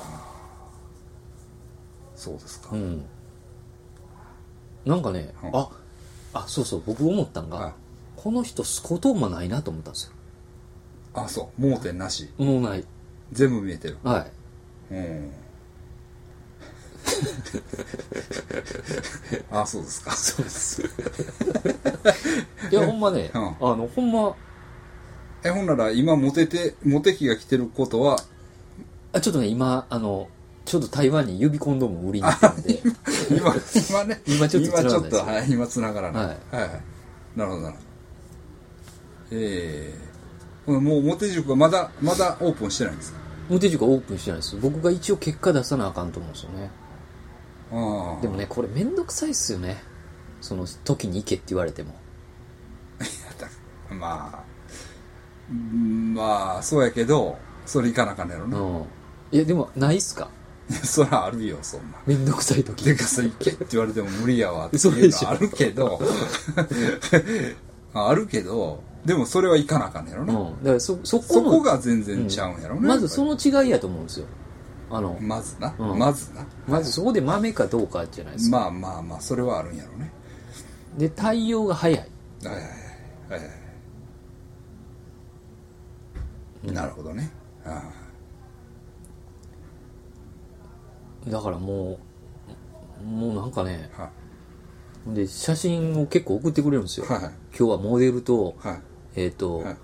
そうですか、 うん、なんかね、うん、ああそうそう僕思ったんが、はい、この人スコトーマないなと思ったんですよ。 あ、そう盲点なし。 もうない。 全部見えてる。 はい。 うんあ、そうですか。 そうですいやほんまね、うん、あのほんまえほんなら今モテてモテ期が来てることはあちょっとね今あのちょっと台湾に指コンドーム売りに行ってるんで今今ね今ちょっとつながらないです、 今ちょっと、はい、今つながらない、 はいはいはい、なるほどなるほど。ええー、もうモテ塾はまだまだオープンしてないんですか？ モテ塾はオープンしてないです。僕が一応結果出さなあかんと思うんですよね。あでもねこれめんどくさいっすよね、その時に行けって言われてもまあまあそうやけどそれ行かなあかんねやろね、うん、 いやでもないっすか？ そらあるよそんなめんどくさい時でかさ行けって言われても無理やわっていうのあるけどあるけどでもそれは行かなあかんねやろね、うん、 だからそ, そ, こそこが全然ちゃうんやろね、 うん、まずその違いやと思うんですよ。あのまずな、うん、まずなまずそこで豆かどうかじゃないですか。 まあまあまあそれはあるんやろうね。 で対応が早い。 はいはいはいはい、うん、なるほどね。ああだからもうもうなんかね、はで写真を結構送ってくれるんですよ、はいはい、今日はモデルと、はい、えっ、ー、と、はいはい、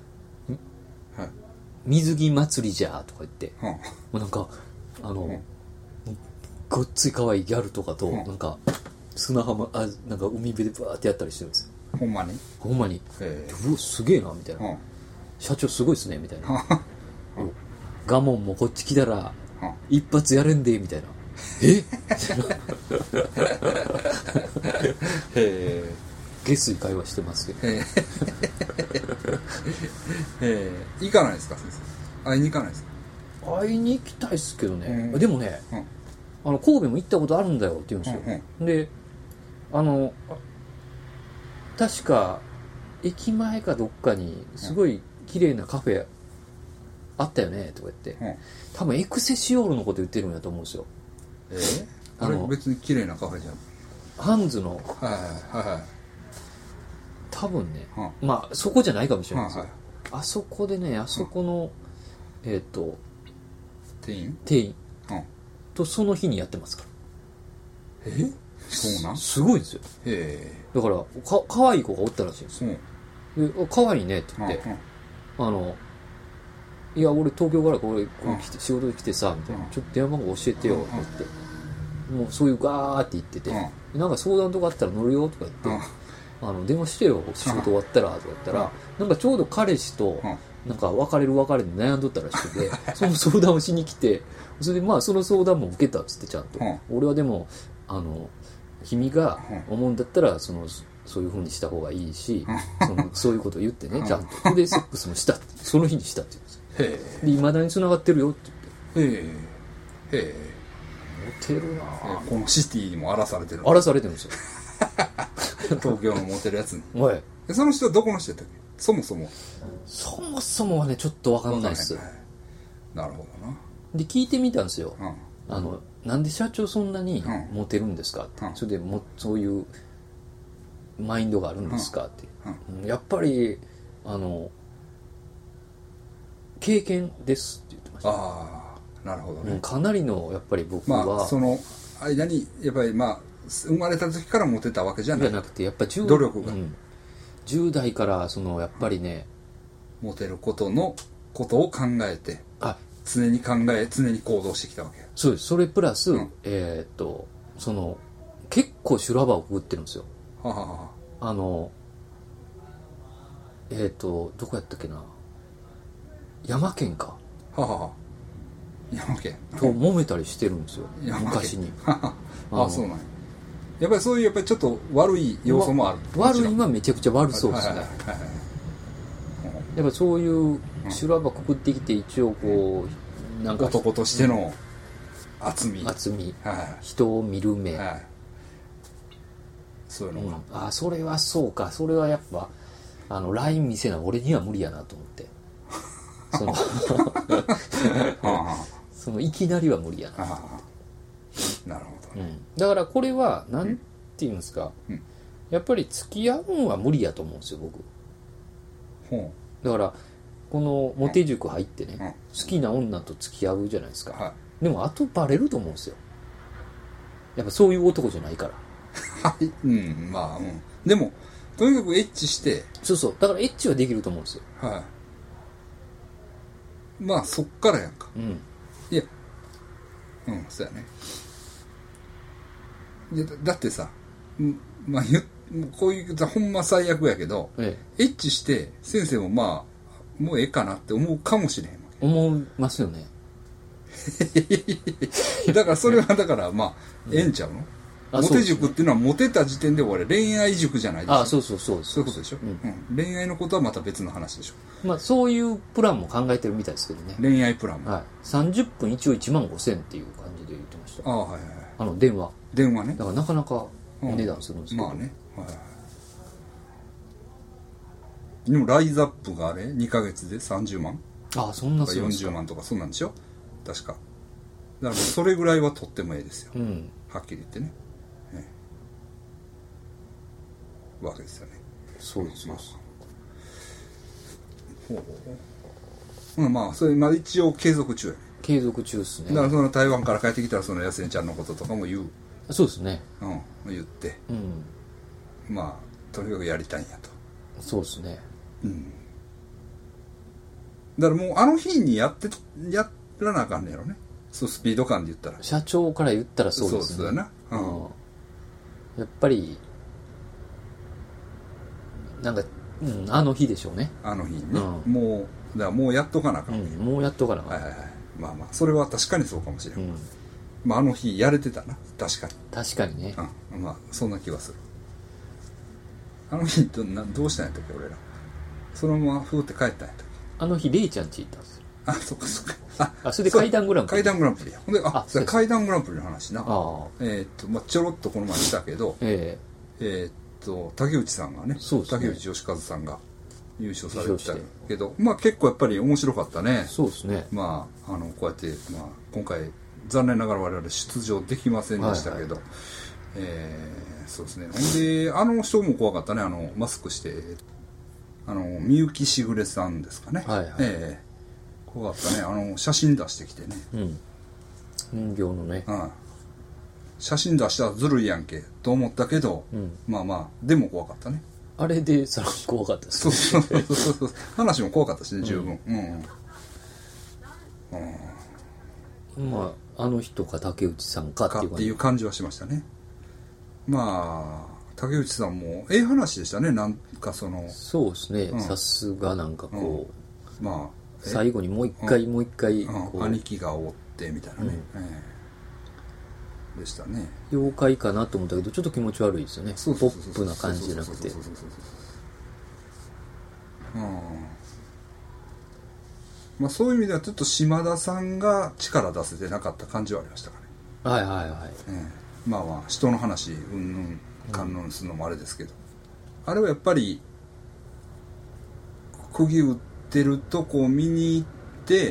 水着祭りじゃとか言って、はもうなんかあの、うん、ごっつい可愛いギャルとかと、うん、なんか砂浜あなんか海辺でバーってやったりしてるんですよ。 ほんまにほんまにうわすげえなみたいな、うん、社長すごいっすねみたいなガモンもこっち来たら、うん、一発やれんでみたいなえへ下水会話してますけどへえ行かないですか先生？会いに行かないですか？ 会いに行きたいっすけどね、うん、でもね、うん、あの神戸も行ったことあるんだよって言うんですよ、うんうん、であの確か駅前かどっかにすごい綺麗なカフェあったよねとか言って、うん、多分エクセシオールのこと言ってるんやと思うんですよ。 えー、あれ別に綺麗なカフェじゃん。 ハンズのはいはいはい多分ね、うん、まあそこじゃないかもしれないですよ、はいはい、あそこでねあそこの、うん、えっ、ー、と店員店員、うん、とその日にやってますから。 えそうなんす, すごいですよ。 へだからか可愛い子がおったらしいんですよ、うん、で可愛いねって言って、うんうん、あのいや俺東京からこれこれ来て、うん、仕事で来てさみたいな、うん、ちょっと電話番号教えてよって言って、うん、もうそういうガーって言ってて、うん、なんか相談とかあったら乗るよとか言って、うん、あの電話してよ仕事終わったらとか言ったら、うん、なんかちょうど彼氏となんか別れる別れで悩んどったらしくてその相談をしに来てそれでまあその相談も受けたっつってちゃんと、うん、俺はでもあの君が思うんだったらそのそういう風にした方がいいし、うん、そのそういうことを言ってねちゃんとでセックスもしたってその日にしたって言うんですよ。へで未だに繋がってるよって言って。へえ。へえ。モテるなぁ。 このシティにも荒らされてる。 荒らされてるんですよ。 東京のモテるやつに。 はい。 その人はどこの人やったっけ？そもそも。 そもそもはねちょっとわかんないです。 なるほどな。 で聞いてみたんですよ。うん、あのなんで社長そんなにモテるんですかって、うん、それでもそういうマインドがあるんですかって、うんうん、やっぱりあの経験ですって言ってました。 ああなるほどね、うん、 かなりのやっぱり僕は、 まあ、その間にやっぱりまあ生まれた時からモテたわけじゃない。 じゃなくてやっぱり努力が、うん、 じゅう代からそのやっぱりねモテることのことを考えてあ常に考え常に行動してきたわけ。 そうです。それプラス、うん、えー、っとその結構修羅場をくぐってるんですよ。はははあのえー、っとどこやったっけな山県かははは山県と揉めたりしてるんですよ昔にああそうなんや。やっぱりそういうやっぱりちょっと悪い要素もある。 悪いはめちゃくちゃ悪そうですね。やっぱそういう修羅場くぐってきて一応こうなんか男としての厚み厚み、はい、人を見る目、はい、 そういうのが、 うん、あそれはそうかそれはやっぱあの ライン 見せな俺には無理やなと思ってそのそのいきなりは無理やななるほど、ね、 うん、だからこれはなんていうんですか、うん、やっぱり付き合うんは無理やと思うんですよ僕。だからこのモテ塾入ってね、うん、好きな女と付き合うじゃないですか、はい、でも後バレると思うんですよ。やっぱそういう男じゃないからはい、うんまあ、うん、でもとにかくエッチして、 そうそう、だからエッチはできると思うんですよ。 はい、まあそっからやんか、うん、いやうんそうやね。いや だ, だってさ、まあ、こういうほんま最悪やけど、ええ、エッチして先生もまあもうええかなって思うかもしれへんわけ。思いますよねだからそれはだからまあ、うん、ええんちゃうの。モテ塾っていうのはモテた時点で俺恋愛塾じゃないでしょ。 あ、そうそうそうそういうことでしょ、うんうん、恋愛のことはまた別の話でしょ。 まあそういうプランも考えてるみたいですけどね。 恋愛プランも、 はい、さんじゅっぷん一応いちまんごせんっていう感じで言ってました。 ああはいはい、 あの電話電話ね。 だからなかなかお値段するんですけど、 うん、まあね、はいはい、でもライズアップがあれにかげつでさんじゅうまん、 ああそんなするんですか。よんじゅうまんとかそんなんでしょ確か。だからそれぐらいはとってもええですよ、うん、はっきり言ってね、ええ、わけですよね。 そうです、まあ、 ほうほう、まあそれまあ一応継続中やね。 継続中ですね。 だからその台湾から帰ってきたらそのやすねちゃんのこととかも言う。 そうですね、 うん、言って、うん、まあとにかくやりたいんやと。 そうですね、うん、 だからもうあの日にやってやらなあかんねやろね。そうスピード感で言ったら社長から言ったらそうですね。 そうだな、うん、 やっぱりなんか、うん、あの日でしょうね。 あの日にね、うん、もうだからもうやっとかなあかん、うん、 もうやっとかなあかん、 はいはいはい、まあまあそれは確かにそうかもしれん、うん、まああの日やれてたな確かに。 確かにね、 うん、まあそんな気はする。あの日 ど, などうしたんやったっけ俺ら。そのままふーって帰ったんやったっけ。 あの日レイちゃんち行ったんですよ。 あ、そっかそっか。 あ, あそれで階段グランプリ。 階段グランプリや。ほんで、あ、それ階段グランプリの話な。あえー、っと、まあ、ちょろっとこの前したけど、えー、えー、っと、竹内さんがね、そうですね、竹内義和さんが優勝されてたけど、まあ結構やっぱり面白かったね。 そうですね。 まあ、あの、こうやって、まあ、今回、残念ながら我々出場できませんでしたけど、はいはい、えー、そうですね。ほんで、あの人も怖かったね、あの、マスクして、あの、みゆきしぐれさんですかね。はいはい。えー怖かったね。あの写真出してきてね、うん、 人形のね、うん、 写真出したらずるいやんけと思ったけど、うん、まあまあでも怖かったね。 あれでさらに怖かったですね。そうそうそうそう話も怖かったしね十分、うんうんうん、まああの人か竹内さんかっていう、 かっていう感じはしましたね。まあ竹内さんもええ話でしたね。なんかそのそうですね、さすがなんかこう、うん、まあ最後にもう一回、うん、もう一回こう、うん、兄貴がおってみたいなね、うんえー、でしたね。 妖怪かなと思ったけどちょっと気持ち悪いですよね。ポップな感じじゃなくて、 まあそういう意味ではちょっと島田さんが力出せてなかった感じはありましたかね。 はいはいはい、 えー、まあまあ人の話うんぬんかんぬんするのもあれですけど、うん、あれはやっぱり釘打っててるとこを見に行って、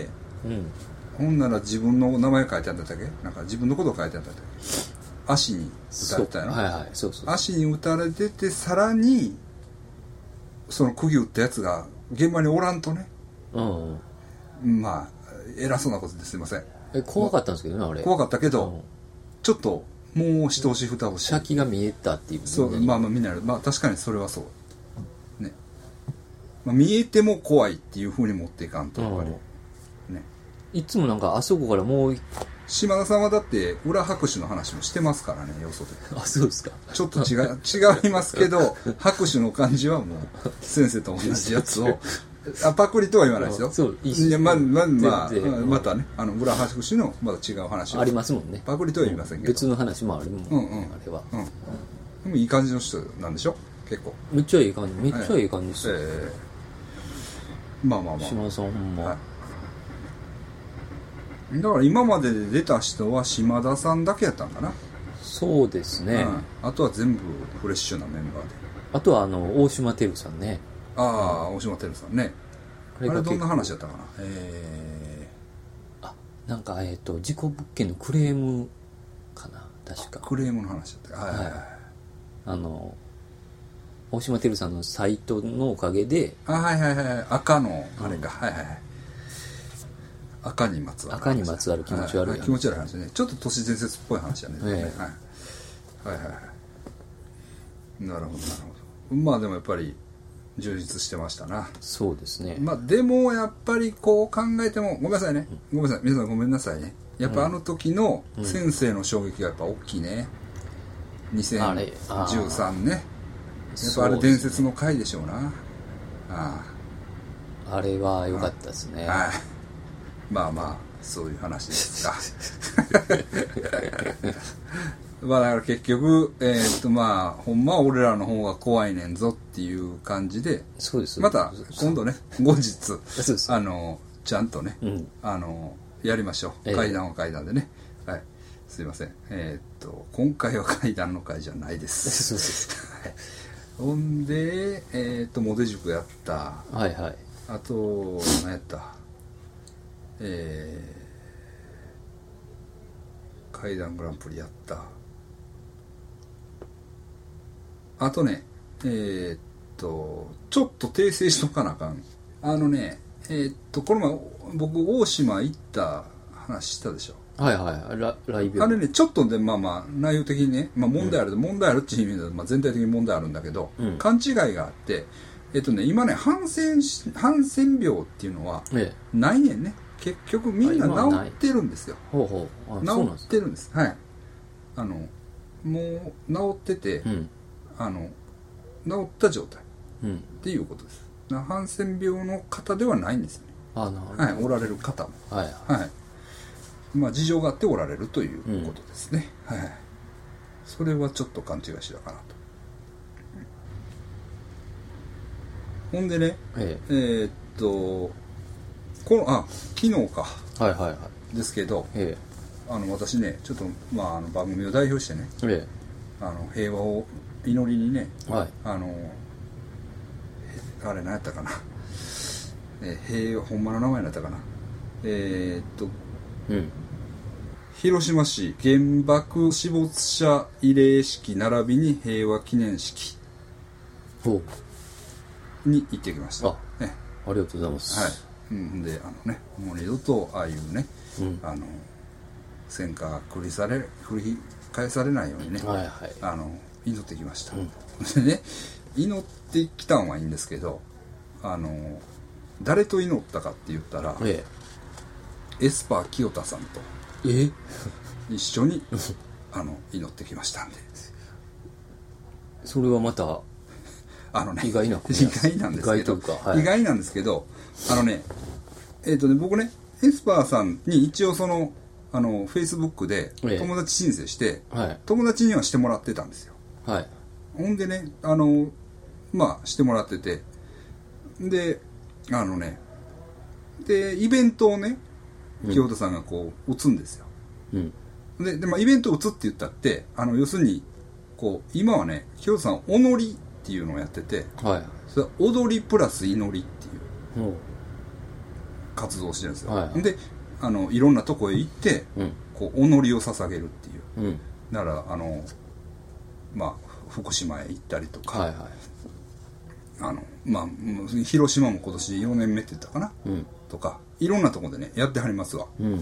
うん、ほんなら自分の名前書いてあっただけなんか自分のことを書いてあっただけ足に打たれたやろ、はいはい、そうそうそう足に打たれててさらにその釘打ったやつが現場におらんとね、うんうん、まあ偉そうなことですいません。 え怖かったんですけどねあれ。 怖かったけど、うん、ちょっともう一押し二押し先が見えたっていう。 そうまあまあみんなまあ確かにそれはそうね。まあ、見えても怖いっていう風に持っていかんとやっぱり、 ね、いつもなんかあそこからもう島田さんはだって裏拍手の話もしてますからねよそで。 あそうですか。 ちょっと違う違いますけど拍手の感じはもう先生と同じやつをあパクリとは言わないですよ。そういいまままあまたねあの裏拍手のまた違う話ありますもんね。 パクリとは言いませんけど、 別の話もあるもん、うんうん、あれは、うん、 でもいい感じの人なんでしょ結構。 めっちゃいい感じめっちゃいい感じですよ、えーまあまあまあ島田さんほんま、はい、 だから今までで出た人は島田さんだけやったんかな。 そうですね、 うん、あとは全部フレッシュなメンバーで。 あとはあの大島てるさんね。 ああ、うん、大島てるさんね。あれどんな話やったかな。えー、あなんかえっ、ー、と事故物件のクレームかな確か。 クレームの話だった。はいはいはい、 はい、あの大島てるさんのサイトのおかげで、 あ、はいはいはい、赤のあれか、うん、はいはいはい、赤にまつわる赤にまつわる気持ち悪い、 はいはい、気持ち悪い話ね。ちょっと都市伝説っぽい話だね、えー、はい、はいはいはいなるほどなるほど。まあでもやっぱり充実してましたな。 そうですね。 まあでもやっぱりこう考えても、ごめんなさいね、ごめんなさい、皆さんごめんなさいね、やっぱあの時の先生の衝撃がやっぱ大きいね、にせんじゅうさんね。やっぱあれ伝説の回でしょうな。ああ、あれは良かったですね。 はい、まあまあそういう話ですかまあだから結局えー、っとまあほんまは俺らの方が怖いねんぞっていう感じで、 そうです、 また今度ね後日あのちゃんとね、うん、あのやりましょう、えー、階段は階段でね。はい、すいません、えー、っと今回は階段の回じゃないですそうですほんで、えー、っとモデ塾やった、 はいはい、 あと何やった、えー、階段グランプリやった、あとねえー、っとちょっと訂正しとかなあかん。あのねえー、っとこの前僕大島行った話したでしょ。 はいはい、ラライブあれねちょっとでまあまあ内容的にね、まあ、問題ある、うん、問題あるっていう意味では、まあ、全体的に問題あるんだけど、うん、勘違いがあって、えっとね今ねハンセンハンセン病っていうのはないねんね、ええ、結局みんな治ってるんですよ。 ほうほう、 治ってるんです。はい、あのもう治ってて、うん、あの治った状態、うん、っていうことです。ハンセン病の方ではないんですよね。 あ、なるほど、 はい、おられる方も、はいはい、まあ事情があっておられるということですね、うん、はい、それはちょっと勘違いしたかなと。ほんでね、えええー、っとこのあ昨日か、 はいはいはい、 ですけど、ええ、あの私ねちょっと、まあ、あの番組を代表してね、ええ、あの平和を祈りにね、はい、あのあれ何やったかな、えー、平和ほんまの名前だったかな、えー、っと、うん、広島市原爆死没者慰霊式並びに平和記念式に行ってきました。 あ、ね、ありがとうございます。 はい、うん、であのねもう二度とああいうね、うん、あの戦火が繰りされ繰り返されないようにね、はいはい、あの祈ってきました、うん、でね祈ってきたんはいいんですけど、あの誰と祈ったかって言ったら、ええ、エスパー清田さんとえ一緒にあの祈ってきましたんで、 それはまたあの、ね、 意外な意外なんですけど、 意外、はい、 意外なんですけど、あのねえっとね僕ねエスパーさんに一応そのあのフェイスブックで友達申請して、ええ、はい、友達にはしてもらってたんですよ。はい、ほんでねあのまあしてもらってて、であのねでイベントをね清田さんがこう打つんですよ、うん、で, で、まあ、イベントを打つって言ったってあの要するにこう今はね清田さん踊りっていうのをやってて、はい、それは踊りプラス祈りっていう活動をしてるんですよ、はい、であのいろんなとこへ行って、うん、こう祈りを捧げるっていう、うん、だからあのまあ福島へ行ったりとか、はいはい、あのまあ広島も今年よねんめって言ったかな、うん、とかいろんなところでねやってはりますわ、うんうん、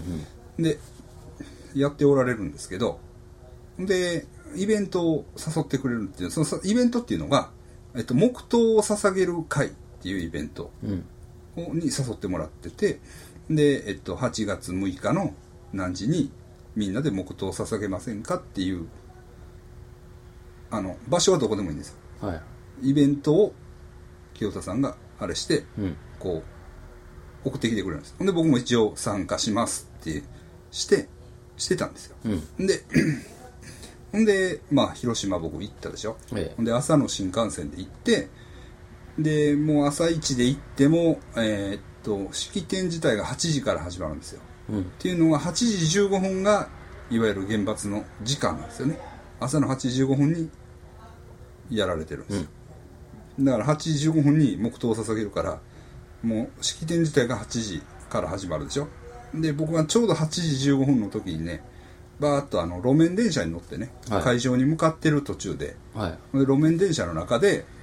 でやっておられるんですけど、でイベントを誘ってくれるっていうそのイベントっていうのが、えっと、黙祷を捧げる会っていうイベントに誘ってもらってて、で、えっと、はちがつむいかの何時にみんなで黙祷を捧げませんかっていうあの場所はどこでもいいんですよ、はい、イベントを清田さんがあれして、うん、こう送ってきてくれるんです。で僕も一応参加しますってしてしてたんですよ、うん、でほんでまあ広島僕行ったでしょ、ええ、で朝の新幹線で行ってでもう朝一で行ってもえー、っと式典自体がはちじから始まるんですよ、うん、っていうのがはちじじゅうごふんがいわゆる原発の時間なんですよね。朝のはちじじゅうごふんにやられてるんですよ、うん、だからはちじじゅうごふんに黙祷を捧げるからもう式典自体がはちじから始まるでしょ。で僕はちょうどはちじじゅうごふんの時にねバーッとあの路面電車に乗ってね、はい、会場に向かってる途中で、はい、で路面電車の中で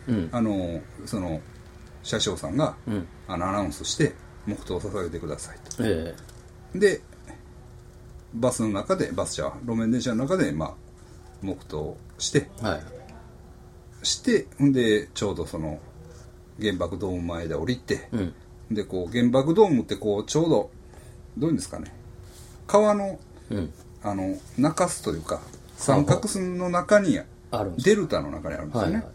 うん、あのその車掌さんが、うん、あのアナウンスして黙祷を捧げてくださいと、えー、でバスの中でバス車路面電車の中で、まあ、黙祷して、はい、してんでちょうどその原爆ドーム前で降りて、うん、でこう原爆ドームってこうちょうどどういうんですかね川の、うん、あの中州というか三角州の中にデルタの中にあるんですよね、はいはい、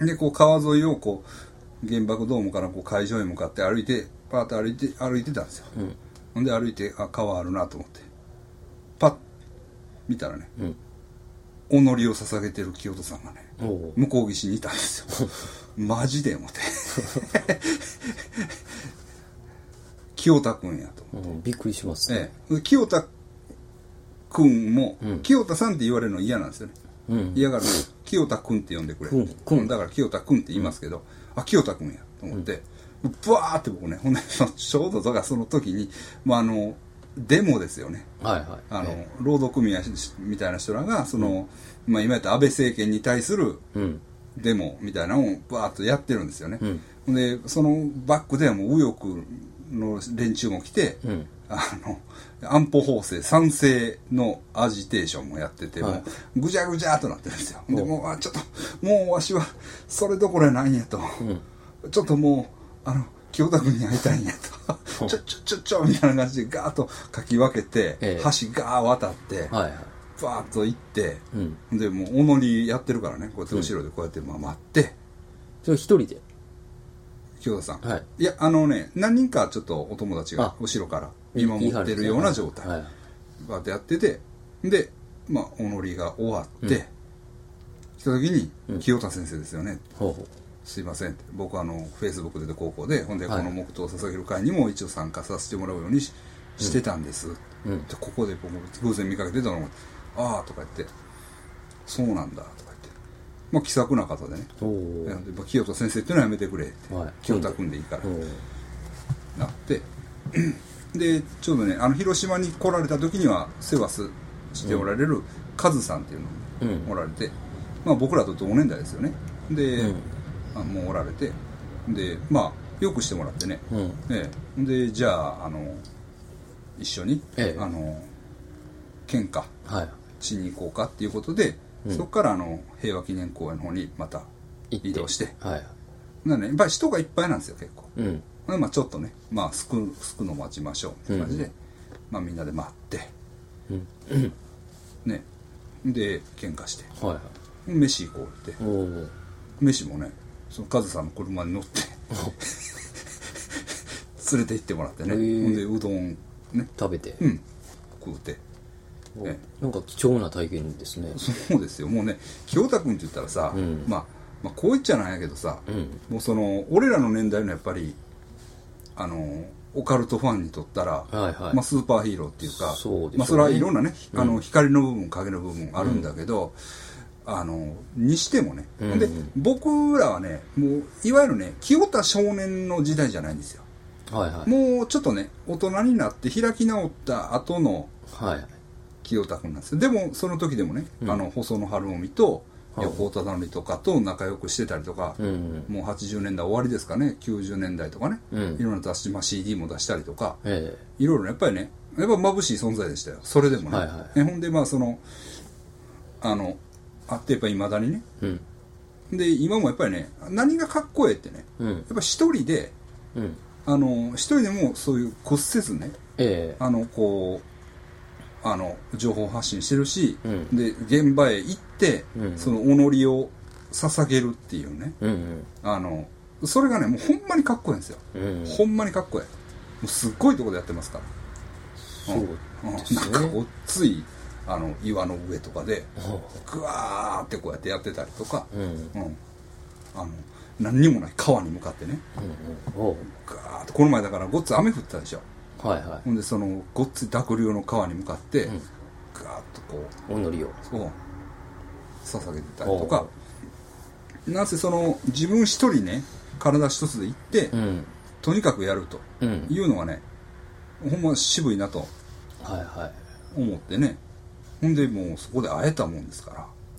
でこう川沿いをこう原爆ドームからこう会場へ向かって歩いてパーッと歩いて歩いてたんですよ、うん、で歩いてあ川あるなと思ってパッ見たらね、うん、お祈りを捧げてる清人さんがね向こう岸にいたんですよマジで思って清田くんやと、うん、 びっくりしますね、 ええ、清田くんも、うん、清田さんって言われるの嫌なんですよね、うん、嫌がる清田くんって呼んでくれる、うん、だから清田くんって言いますけど、うん、あ清田くんやと思って、うん、ブワーって僕ねほんでちょうどだからその時に、まあ、あのデモですよね、はいはい、あの、ええ、労働組合みたいな人らがその、うんまあ、今やった安倍政権に対するデモみたいなのをバーッとやってるんですよね、うん、でそのバックではもう右翼の連中も来て、うん、あの安保法制賛成のアジテーションもやってて、はい、もうぐちゃぐちゃとなってるんですよ。でもうあちょっともうわしはそれどころやないんやと、うん、ちょっともうあの清田君に会いたいんやとちょちょちょちょみたいな感じでガーッとかき分けて、ええ、橋ガー渡って、はいはい、バーッと行って、うん、でもうお祈りやってるからねこうやって後ろでこうやって待って、うん、 それ一人で清田さん、はい、いやあのね何人かちょっとお友達が後ろから見守ってるような状態、はいはい、バーってやっててでまあお祈りが終わって、うん、来た時に、うん、清田先生ですよね、ほうほうすいませんって僕あのフェイスブックで高校でほんでこの黙祷を捧げる会にも一応参加させてもらうように し,、うん、してたんです、うん、でここで僕偶然見かけてたのをああとか言ってそうなんだとか言ってまあ気さくな方でねで清田先生っていうのはやめてくれって、はい、清田君でいいからなってでちょうどねあの広島に来られた時には世話しておられるカズさんっていうのがおられて、うんまあ、僕らと同年代ですよねで、うんもうおられてでまあよくしてもらってね、うんええ、でじゃあ、あの一緒に、ええ、あの献花しに行こうかっていうことで、はい、そこからあの平和記念公園の方にまた移動して、はい、なね、やっぱり人がいっぱいなんですよ結構、うんまあ、ちょっとね、まあ、すくすくの待ちましょうって感じで、うんまあ、みんなで待って、うんね、で献花して、はいはい、飯行こうって飯もねそのカズさんの車に乗って連れて行ってもらってねでうどんね食べて、 うん、食うて、 ね、なんか貴重な体験ですねそうですよもうね清田君って言ったらさ、うんまあ、まあこう言っちゃなんやけどさ、うん、もうその俺らの年代のやっぱりあのオカルトファンにとったら、はいはいまあ、スーパーヒーローっていうかそうでしょうねまあ、それはいろんなね、うん、あの光の部分影の部分あるんだけど、うんあのにしてもね、うんうん、で僕らはねもういわゆるね清田少年の時代じゃないんですよ、はいはい、もうちょっとね大人になって開き直った後の清田君なんですよでもその時でもね、うん、あの細野晴臣と横尾忠則とかと仲良くしてたりとか、うんうん、もうはちじゅうねんだい終わりですかねきゅうじゅうねんだいとかね、うん、いろんな雑誌、まあ、シーディー も出したりとか、えー、いろいろやっぱりねやっぱ眩しい存在でしたよそれでもね、はいはい、ほんでまあそのあのあってやっぱり未だにね、うん、で今もやっぱりね何がかっこええってね、うん、やっぱ一人で、うん、あの一人でもそういう屈せずね、えー、あのこうあの情報発信してるし、うん、で現場へ行って、うん、そのお祈りを捧げるっていうね、うんうん、あのそれがねもうほんまにかっこいいんですよ、うんうん、ほんまにかっこいいもうすっごいところでやってますからそうですね、 なんかごっついあの岩の上とかでグワーってこうやってやってたりとか、うんうん、あの何にもない川に向かってね、うんうん、グワーってこの前だからごっつ雨降ったでしょ、はいはい、ほんでそのごっつい濁流の川に向かって、うん、グワーッとこうお祈りをそう捧げてたりとかなぜその自分一人ね体一つで行って、うん、とにかくやるというのがね、うん、ほんま渋いなと思ってね、はいはいほんでもうそこで会えたもんですからそ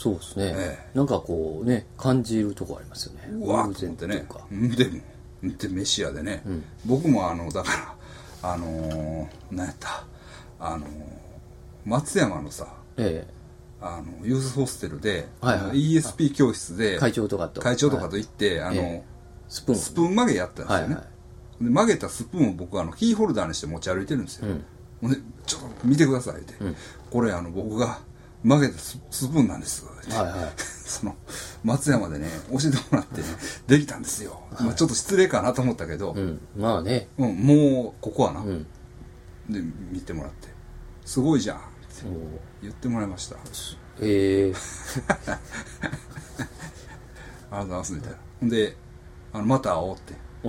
そうですね、ええ、なんかこうね感じるとこありますよね。 うわーと思ってね。でもでメシアでね、うん、僕もあのだからあのー、何やったあのー、松山のさ、ええ、あのユースホステルで、はいはい、イーエスピー 教室で会長とかと会長とかと行って、はい、あの、ええ、スプーンスプーン曲げやったんですよね、はいはい、で曲げたスプーンを僕はあのキーホルダーにして持ち歩いてるんですよ、うん、でちょっと見てくださいって、うん、これあの僕が曲げたスプーンなんですって、はいはい、その松山でね教えてもらって、ね、できたんですよ、はい、まあ、ちょっと失礼かなと思ったけど、 うん、まあね、 うん、もうここはな、うん、で見てもらってすごいじゃんって言ってもらいました。 ええー、 ありがとうございますみたいな。であのまた会おうって、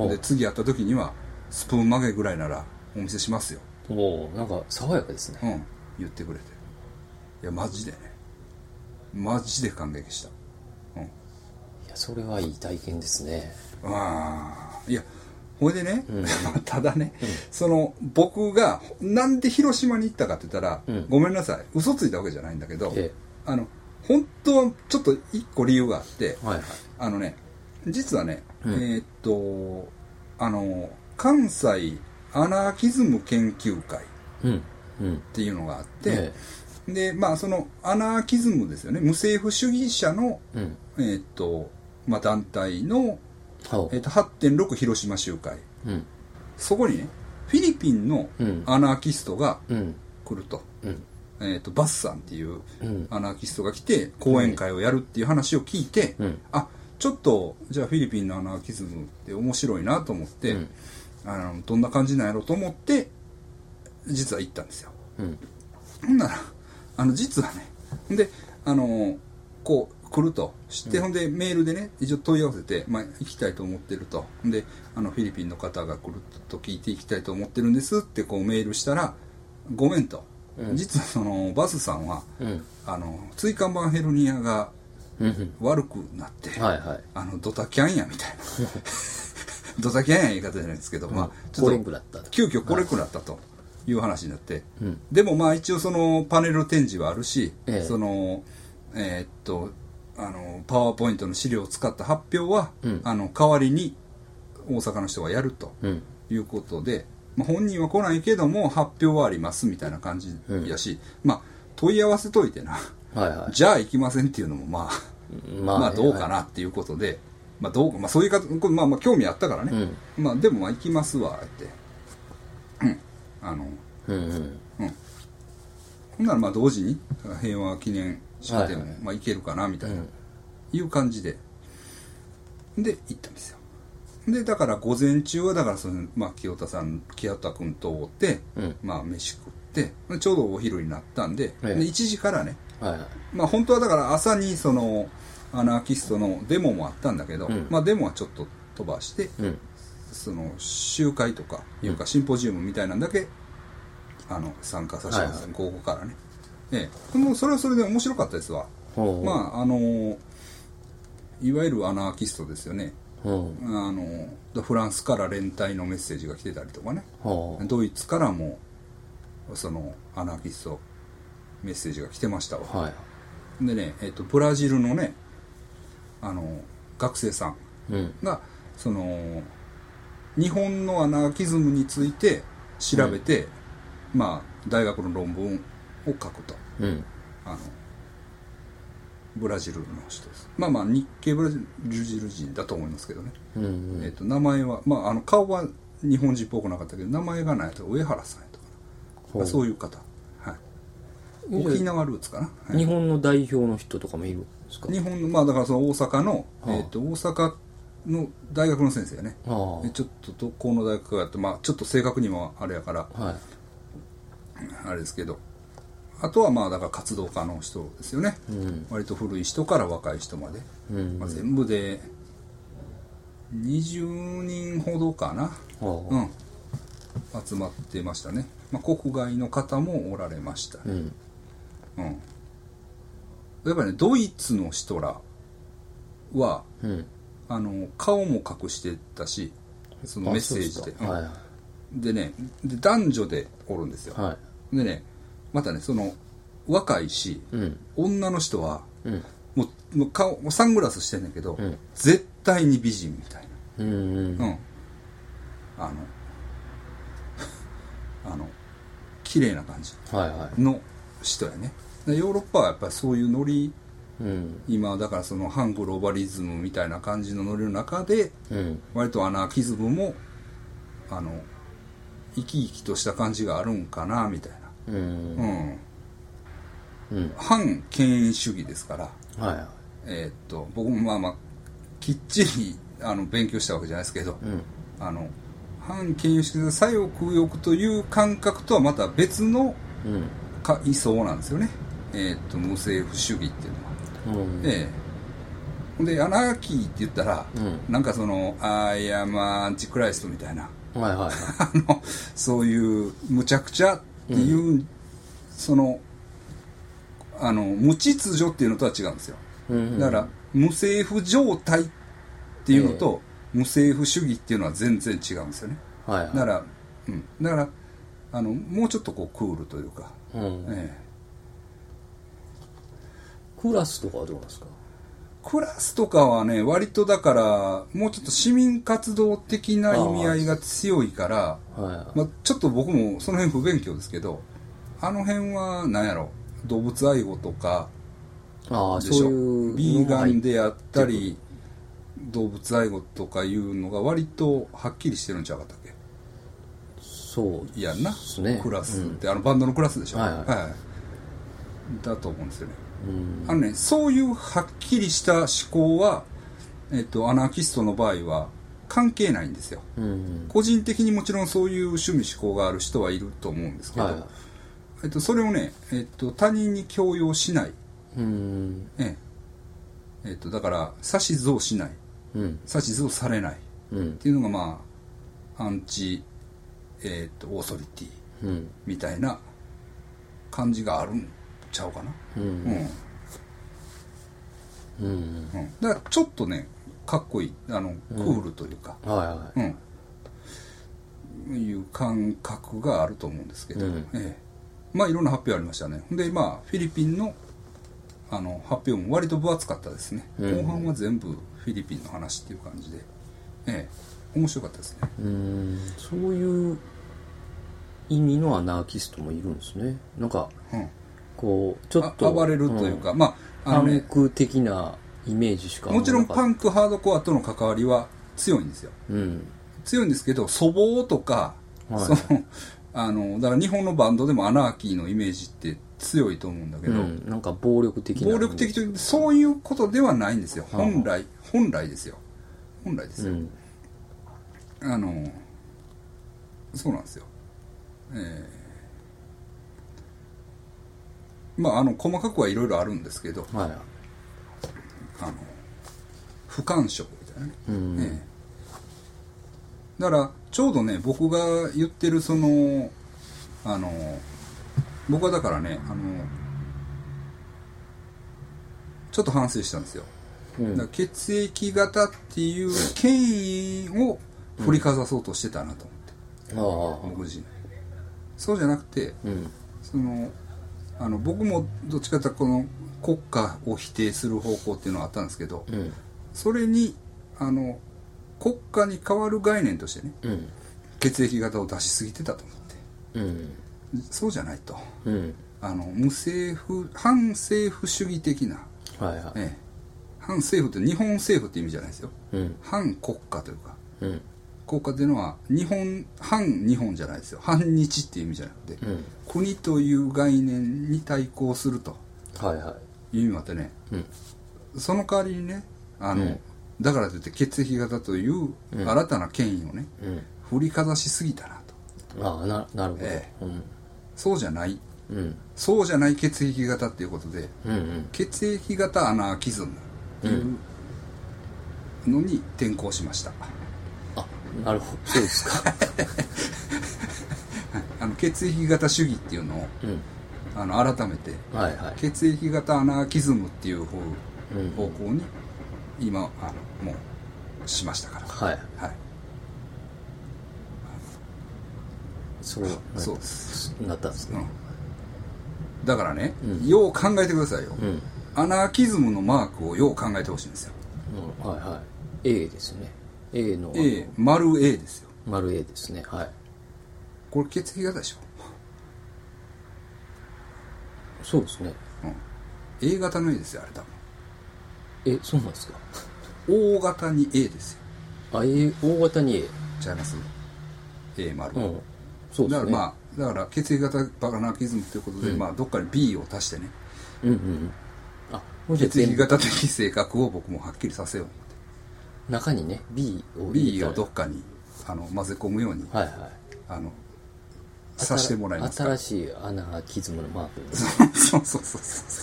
で次会った時にはスプーン曲げぐらいならお見せしますよ。 おなんか爽やかですね。 うん、言ってくれて、いやマジでねマジで感激した、うん、いやそれはいい体験ですね。 ああいやほいでね、うん、ただね、うん、その僕がなんで広島に行ったかって言ったら、うん、ごめんなさい嘘ついたわけじゃないんだけど、ええ、あの本当はちょっと一個理由があって、はいはい、あのね実はね、うん、えー、っとあの関西アナーキズム研究会っていうのがあって、うんうん、ええ、でまあそのアナーキズムですよね、無政府主義者の、うん、えー、っとまあ団体の、えー、っと はちてんろく 広島集会、うん、そこにねフィリピンのアナーキストが来ると、うんうんえー、とバッサンっていうアナーキストが来て講演会をやるっていう話を聞いて、うん、あちょっとじゃあフィリピンのアナーキズムって面白いなと思って、うん、あのどんな感じなんやろうと思って実は行ったんですよ、うん、ほんならあの実はねであのこう来ると知って、うん、ほんでメールでね一応問い合わせて、まあ、行きたいと思ってるとであのフィリピンの方が来ると聞いて行きたいと思ってるんですってこうメールしたらごめんと、うん、実はそのバスさんは、うん、あの椎間板ヘルニアが悪くなって、うんはいはい、あのドタキャンやみたいなドタキャンや言い方じゃないですけど、うん、まあちょっと急遽来れくなったという話になって、はい、でもまあ一応そのパネル展示はあるし、ええ、そのえー、っとあのパワーポイントの資料を使った発表は、うん、あの代わりに大阪の人がやるということで、うんまあ、本人は来ないけども発表はありますみたいな感じやし、うん、まあ問い合わせといてな、はいはい、じゃあ行きませんっていうのもまあまあ、まあどうかなっていうことで、はい、まあどうかまあそういうかまあまあ興味あったからね、うん、まあでもまあ行きますわってうんあのうんうんうんほんならまあ同時に平和記念式でも、はいはいまあ、行けるかなみたいな、うん、いう感じでで行ったんですよ。でだから午前中はだからその、まあ、清田さん清田君と会って、うんまあ、飯食ってちょうどお昼になったんで、はい、でいちじからね、はいはいまあ、本当はだから朝にそのアナーキストのデモもあったんだけど、うんまあ、デモはちょっと飛ばして、うん、その集会とかいうかシンポジウムみたいなんだけ、うん、あの参加させてます、はいはい、午後からね。ええ、もうそれはそれで面白かったですわ。まああのいわゆるアナーキストですよね。あのフランスから連帯のメッセージが来てたりとかね、ドイツからもそのアナーキストメッセージが来てましたわ、はい、でね、えっと、ブラジルのねあの学生さんが、うん、その日本のアナーキズムについて調べて、うん、まあ大学の論文を書くと、うん、あのブラジルの人です。まあまあ日系ブラジル人だと思いますけどね、うんうん、えー、と名前はまああの顔は日本人っぽくなかったけど名前がないと上原さんやとかな、まあ、そういう方、はい、沖縄ルーツかな、 はい、日本の代表の人とかもいるんですか？ 日本のまあだからその大阪の、はあえー、と大阪の大学の先生やね、はあ、ちょっとどこの大学かやってまあちょっと正確にはあれやから、はい、あれですけどあとはまあだから活動家の人ですよね、うん、割と古い人から若い人まで、うんまあ、全部でにじゅうにんほどかな、うん、集まってましたね、まあ、国外の方もおられましたね、うんうん、やっぱりねドイツの人らは、うん、あの顔も隠してたしそのメッセージで、うんはいはい、でねで男女でおるんですよ、はい、でねまたねその若いし、うん、女の人は、うん、 もうもう顔サングラスしてんねんけど、うん、絶対に美人みたいな、うんうんうん、あのあの綺麗な感じの人やね、はいはい、ヨーロッパはやっぱりそういうノリ、うん、今だからその反グローバリズムみたいな感じのノリの中で、うん、割とアナーキズムもあの生き生きとした感じがあるんかなみたいな、うんうんうん、反権威主義ですから、はいはい、えー、っと僕もまあまあきっちりあの勉強したわけじゃないですけど、うん、あの反権威主義で左翼右翼という感覚とはまた別のか位相なんですよね、えー、っと無政府主義っていうのは、うん、えー、でアナーキーって言ったら、うん、なんかそのアイアムアンチクライストみたいな、はいはいはい、あのそういうむちゃくちゃっていう、うん、そのあの無秩序っていうのとは違うんですよ、うんうん、だから無政府状態っていうのと、えー、無政府主義っていうのは全然違うんですよね、はいはい、だから、うん、だからあのもうちょっとこうクールというか、うん、えー、クラスとかはどうなんですか？ クラスとかはね割とだからもうちょっと市民活動的な意味合いが強いから、はいはい、まあ、ちょっと僕もその辺不勉強ですけど、あの辺は何やろ動物愛護とかあでしょ、そういうビーガンであったり動物愛護とかいうのが割とはっきりしてるんちゃうかったっけ？ そういやな、ね、クラスって、うん、あのバンドのクラスでしょ、はいはいはい、だと思うんですよね。あのね、そういうはっきりした思考は、えっと、アナーキストの場合は関係ないんですよ、うんうん、個人的にもちろんそういう趣味思考がある人はいると思うんですけど、はいはい、えっと、それをね、えっと、他人に強要しない、うん、えええっと、だから指図をしない、うん、指図をされない、うん、っていうのがまあアンチ、えっと、オーソリティ、うん、みたいな感じがあるんちゃうかな、うんうんうんうん、だからちょっとねかっこいいあのクールというか、うんはいはいうん、いう感覚があると思うんですけど、うんええ、まあいろんな発表ありましたね。でまあフィリピンのあの発表も割と分厚かったですね、うん、後半は全部フィリピンの話っていう感じで、ええ、面白かったですね。 うんそういう意味のアナーキストもいるんですね。なんか、うんこうちょっと暴れるというか、うん、まあ、 あのね、パンク的なイメージしかもちろんパンクハードコアとの関わりは強いんですよ、うん、強いんですけど粗暴とか、はい、そのあのだから日本のバンドでもアナーキーのイメージって強いと思うんだけど、うん、 なんか暴力的な暴力的というそういうことではないんですよ本来本来ですよ本来ですよ、うん、あのそうなんですよえーまあ、あの細かくはいろいろあるんですけど、はい、あの不干渉みたいなね、うんええ、だからちょうどね僕が言ってるそのあの僕はだからねあのちょっと反省したんですよ、うん、だから血液型っていう権威を振りかざそうとしてたなと思って、うん、僕自身そうじゃなくて、うん、そのあの僕もどっちかというとこの国家を否定する方向っていうのはあったんですけど、うん、それにあの国家に代わる概念としてね、うん、血液型を出しすぎてたと思って、うん、そうじゃないと、うん、あの無政府反政府主義的な、はいはいええ、反政府って日本政府って意味じゃないですよ、うん、反国家というか、うん、国家っていうのは日本反日本じゃないですよ反日っていう意味じゃなくて、うん、国という概念に対抗するという意味もあってね、はいはい、その代わりにねあの、うん、だからといって血液型という新たな権威をね、うん、振りかざしすぎたなと。 ああ な, なるほど、ええうん、 そうじゃない、うん、そうじゃない血液型っていうことで、うんうん、血液型アナーキズムっていうのに転向しました、 あなるほどそうですかあの血液型主義っていうのを、うん、あの改めて、はいはい、血液型アナーキズムっていう方、うん、方向に今あのもうしましたから、はいはい、 そうそうですなったんですね、 うん、だからね、うん、よう考えてくださいよ、うん、 アナーキズムのマークをよう考えてほしいんですよ、 うん、はいはい A ですね A の A 丸 A ですよ丸 A ですねはいこれ血液型でしょそうですね、 うん、A 型の A ですよあれ多分えそうなんですか O 型に A ですよあ A O 型に A ちゃいます A 丸、 うん、そうですねだからまあだから血液型バカナーキズムということで、うん、まあどっかに B を足してねうんうんあ血液型的性格を僕もはっきりさせようと思って中にね B を B をどっかにあの混ぜ込むように、 はいはい、 あのさしてもらいますから新しいアナーキズムのマーク、ね、 そうそうそう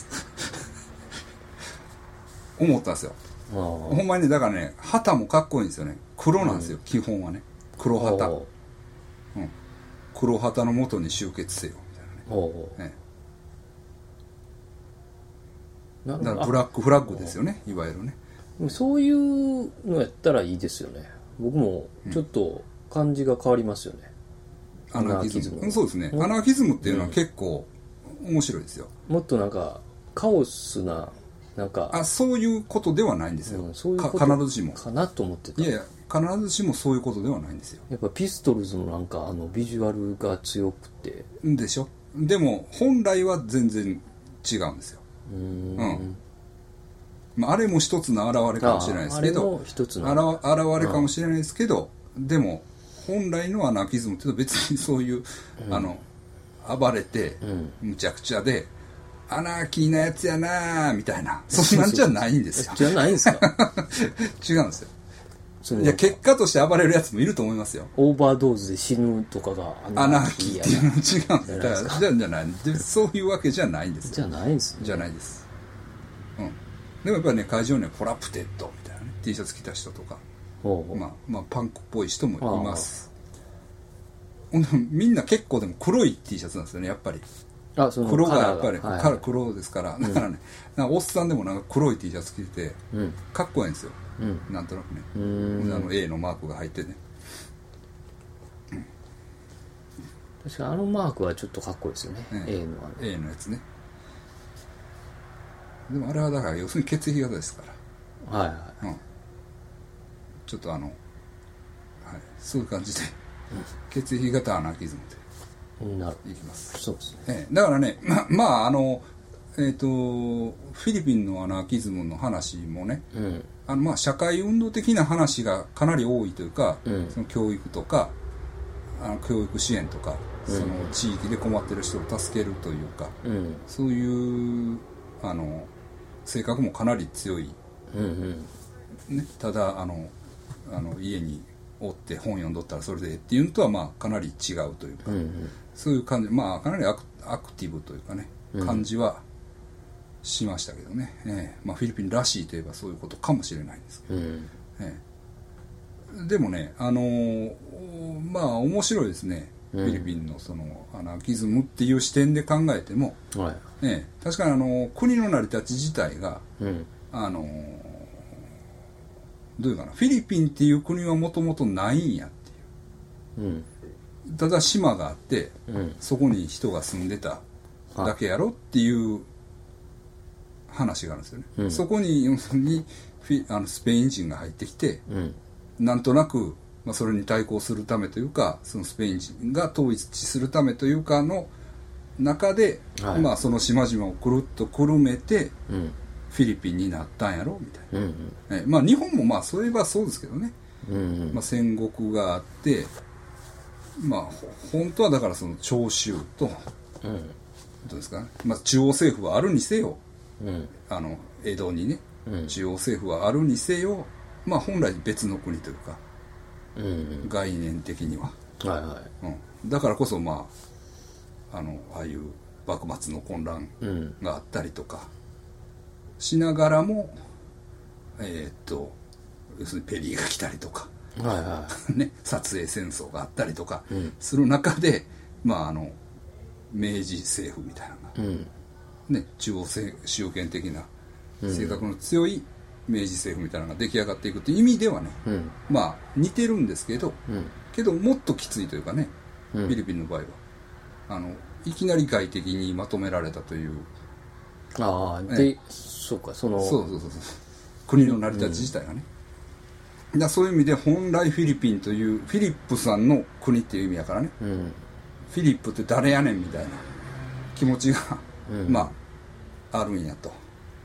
そう思ったんですよほんまにねだからね旗もかっこいいんですよね黒なんですよ、うん、基本はね黒旗、うん、黒旗の元に集結せよみたいなね、ねだからブラックフラッグですよねいわゆるねそういうのやったらいいですよね僕もちょっと感じが変わりますよね、 うん、アナーキズムそうですね、うん、アナーキズムっていうのは結構面白いですよ、 もっとなんかカオスななんかあそういうことではないんですよ、うん、 そういうこと必ずしもかなと思ってたいやいや必ずしもそういうことではないんですよやっぱピストルズのなんかあのビジュアルが強くてでしょでも本来は全然違うんですようん、うんまあ、あれも一つの現れかもしれないですけどあれも一つの現れかもしれないですけどでも本来のアナーキズムっていうと別にそういう、うん、あの暴れて、うん、むちゃくちゃでアナーキーなやつやなーみたいなそんなんじゃないんですよじゃないんですか違うんですよいや結果として暴れるやつもいると思いますよオーバードーズで死ぬとかがアナーキーっていうの違うんですだからじゃじゃないそういうわけじゃないんですよじゃないんです、ね、 じゃないです、うん、でもやっぱりね会場にはコラプテッドみたいなね T シャツ着た人とかまあ、まあパンクっぽい人もいますみんな結構でも黒い T シャツなんですよねやっぱりあその黒がやっぱり、 はいはい、黒ですからだからね、うん、なんかおっさんでもなんか黒い T シャツ着てて、うん、かっこいいんですよ、うん、なんとなくねあの A のマークが入ってね、 うん、確かにあのマークはちょっとかっこいいですよね、ね A のあれ A のやつねでもあれはだから要するに血液型ですからはいはい、うん、 ちょっとあの、はい、そういう感じで、うん、血液型アナーキズムでなるいきます。 そうですね。 えー、だからね、ま、まああのえっ、ー、とフィリピンのアナーキズムの話もね、うん、あのまあ社会運動的な話がかなり多いというか、うん、その教育とかあの教育支援とか、うん、その地域で困ってる人を助けるというか、うん、そういうあの性格もかなり強い。うんうんね、ただあのあの家におって本読んどったらそれでっていうのとはまあかなり違うというか、うんうん、そういう感じまあかなりアク、アクティブというかね感じはしましたけどね、うんえーまあ、フィリピンらしいといえばそういうことかもしれないんですけど、うんえー、でもねあのー、まあ面白いですね、うん、フィリピンのそのアナーキズムっていう視点で考えても、はいえー、確かにあの国の成り立ち自体が、うんあのーどういうかなフィリピンっていう国はもともとないんやっていう、うん、ただ島があって、うん、そこに人が住んでただけやろっていう話があるんですよね、うん、そこに要するにフィあのスペイン人が入ってきて、うん、なんとなく、まあ、それに対抗するためというかそのスペイン人が統一するためというかの中で、はいまあ、その島々をくるっとくるめて、うんフィリピンになったんやろみたいな、うんうんえまあ、日本もまあそういえばそうですけどね、うんうんまあ、戦国があって、まあ、本当はだからその長州と、うん、どうですかね、まあ、中央政府はあるにせよ、うん、あの江戸にね、うん、中央政府はあるにせよ、まあ、本来別の国というか、うんうん、概念的には、はいはいうん、だからこそまああのああいう幕末の混乱があったりとか、うんしながらもえー、っと要するにペリーが来たりとか、はいはいね、撮影戦争があったりとかする中で、うん、まああの明治政府みたいなのが、うんね、中央集権的な性格の強い明治政府みたいなのが出来上がっていくという意味ではね、うん、まあ似てるんですけど、うん、けどもっときついというかね、うん、フィリピンの場合はあのいきなり外敵にまとめられたというああで、えそうか、そのそうそうそうそう国の成り立ち自体がね、うん、だそういう意味で本来フィリピンというフィリップさんの国っていう意味やからね、うん、フィリップって誰やねんみたいな気持ちが、うん、まああるんやと、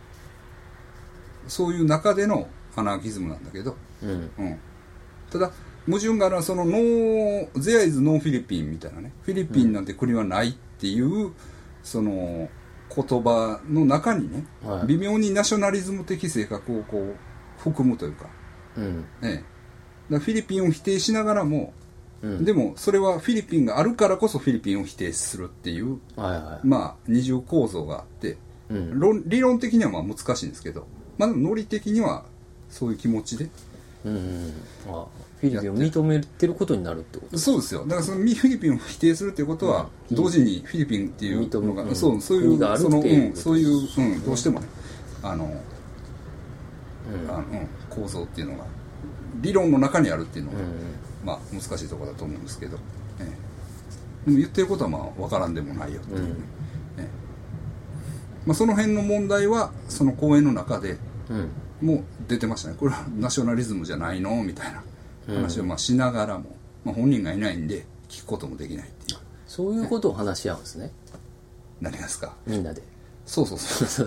そういう中でのアナーキズムなんだけど、うんうん、ただ矛盾があるのはそのノーゼアイズノーフィリピンみたいなね、フィリピンなんて国はないっていう、うん、その言葉の中にね、はい、微妙にナショナリズム的性格をこう含むというか、うんね、だフィリピンを否定しながらも、うん、でもそれはフィリピンがあるからこそフィリピンを否定するっていう、はいはい、まあ二重構造があって、うん、論理論的にはまあ難しいんですけど、まあ、ノリ的にはそういう気持ちで、うんうん、 あフィリピンを認めてることになるってことですか。 そうですよ。だからそのフィリピンを否定するっていうことは、うん、同時にフィリピンっていうのが、うん、そうそういうその、うん、そういう、うん、どうしてもねあの、うんあのうん、構造っていうのが理論の中にあるっていうのが、うん、まあ難しいところだと思うんですけど、ええ、でも言ってることはまあ分からんでもないよっていうね、うんええまあ、その辺の問題はその講演の中でもう出てましたね。これはナショナリズムじゃないのみたいな話をまあしながらも、まあ、本人がいないんで聞くこともできないっていう、 そういうことを話し合うんですね。 何がですか。 みんなで。 そうそうそう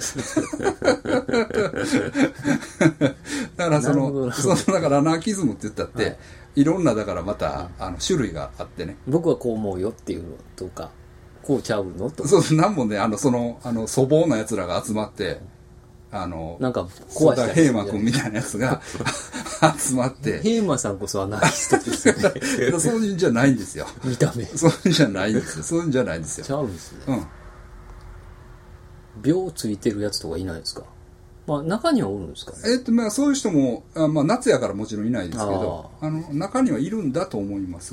だからそのそのだからアナーキズムって言ったって、はい、いろんなだからまた、うん、あの種類があってね、 僕はこう思うよっていうのとかこうちゃうのとか、 そうなんもねあのそのあの粗暴なやつらが集まってあのなんか怖い人ヘイマ君みたいなやつが集まってヘイマさんこそアナーキストですよねそういうんじゃないんですよ。 見た目そういうんじゃないんですよ。そういうんじゃないんですよ。 ちゃうんですね。 うん病ついてるやつとかいないですか。まあ中にはおるんですかね。 えっとまあそういう人もあ、まあ、夏やからもちろんいないですけど、あの中にはいるんだと思います。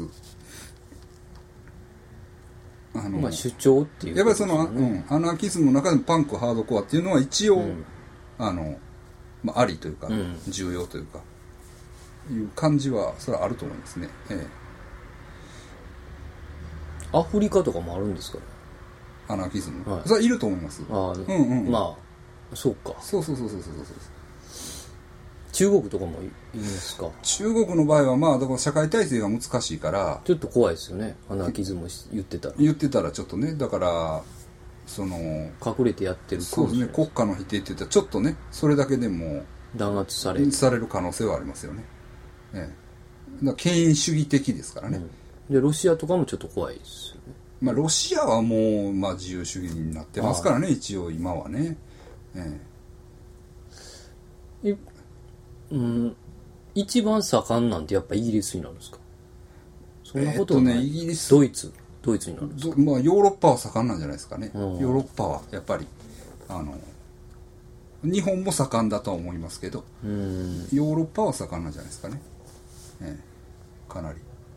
あのまあ主張っていう、 ね、やっぱりその、うん、アナーキズムの中でもパンクハードコアっていうのは一応、うん、あの、まあ、ありというか、うん、重要というかいう感じはそれはあると思いますね、ええ、アフリカとかもあるんですかね。 アナーキズム、はい、それはいると思います。 あ、うんうん、まあそうか。 そうそうそうそうそうそう。 中国とかもいいんですか。 中国の場合はまあだから社会体制が難しいからちょっと怖いですよね。アナーキズム言ってたら言ってたらちょっとね、だからその隠れてやってるかもしれない。 そうですね、国家の否定って言ったらちょっとねそれだけでも弾圧されるされる可能性はありますよね、ええ、だから権威主義的ですからね、 うん、でロシアとかもちょっと怖いですよね。 まあ、ロシアはもう、まあ、自由主義になってますからね、一応今はね、ええ、うん、一番盛んなんてやっぱイギリスになるんですか。そんなことはない、えーっとね、イギリスドイツドイツになるんですか。 まあ、ヨーロッパは盛んなんじゃないですかね、うん、ヨーロッパはやっぱりあの日本も盛んだとは思いますけど、うん、ヨーロッパは盛んなんじゃないですかね、ええ、かなり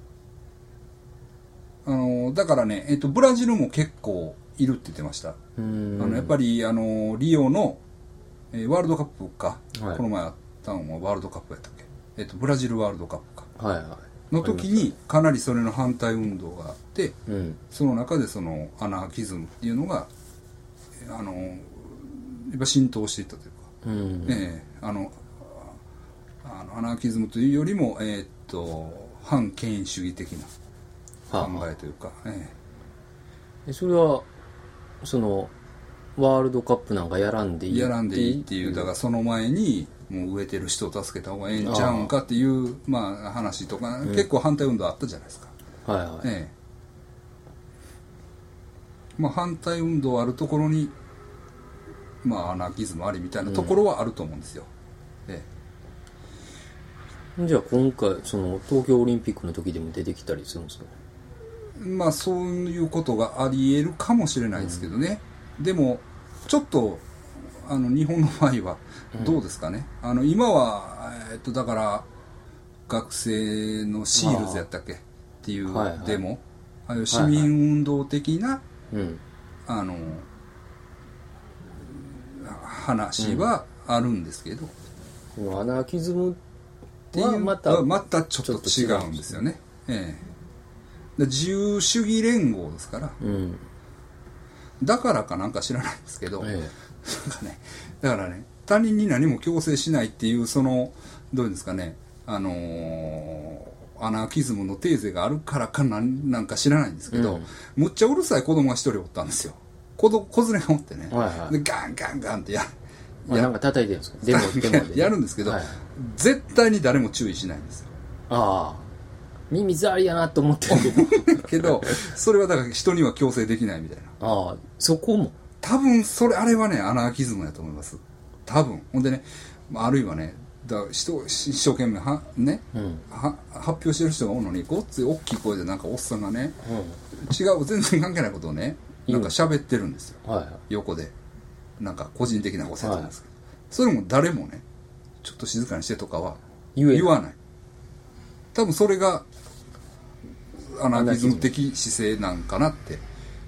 あのだからね、えっと、ブラジルも結構いるって言ってました。あのやっぱりあのリオの、えー、ワールドカップか、はい、この前あったのはワールドカップやったっけ、えっと、ブラジルワールドカップか、はいはい、の時にかなりそれの反対運動があって、うん、その中でそのアナーキズムっていうのがあのやっぱ浸透していったというか、うんえー、あのあのアナーキズムというよりも、えー、っと反権威主義的な考えというか、はあええ、それはそのワールドカップなんかやらんでいいやらんでいいっていう、だからその前にもう植えてる人を助けた方がええんちゃうんかっていうまあ話とか、うん、結構反対運動あったじゃないですか、はいはいええ、まあ反対運動あるところにまあアナーキズムありみたいなところはあると思うんですよ、うんええ、じゃあ今回その東京オリンピックの時でも出てきたりするんですか。 まあそういうことがあり得るかもしれないですけどね、うん、でもちょっとあの日本の場合はどうですかね、うん、あの今は、えっと、だから学生のシールズやったっけっていうデモ、はいはい、ああいう市民運動的な、はいはい、あの話はあるんですけど、 うん、アナーキズムっていうまたまたちょっと違うんですよね、ええ、自由主義連合ですから、うん、だからかなんか知らないんですけど、ええ、なんかね、だからね他人に何も強制しないっていうそのどういうんですかね、あのー、アナーキズムのテーゼがあるからかなんなんか知らないんですけど、うん、むっちゃうるさい子供が一人おったんですよ。子供子連れがおってね、はいはい、でガンガンガンってやる、なんか叩いてるんですか、デモデモで、ね、 やるんですけど、はい、絶対に誰も注意しないんですよ。 ああ、耳障りやなと思ってるけどそれはだから人には強制できないみたいな。 ああ、そこも多分それあれはねアナーキズムやと思います、多分。ほんでね、あるいはね、だ人一生懸命は、ねうん、は発表してる人がおるのにごっつい大きい声でなんかおっさんがね、うん、違う全然関係ないことをねなんか喋ってるんですよ、はいはい、横でなんか個人的なことなんですけど、はい、それも誰もねちょっと静かにしてとかは言わない。多分それがアナーキズム的姿勢なんかなって。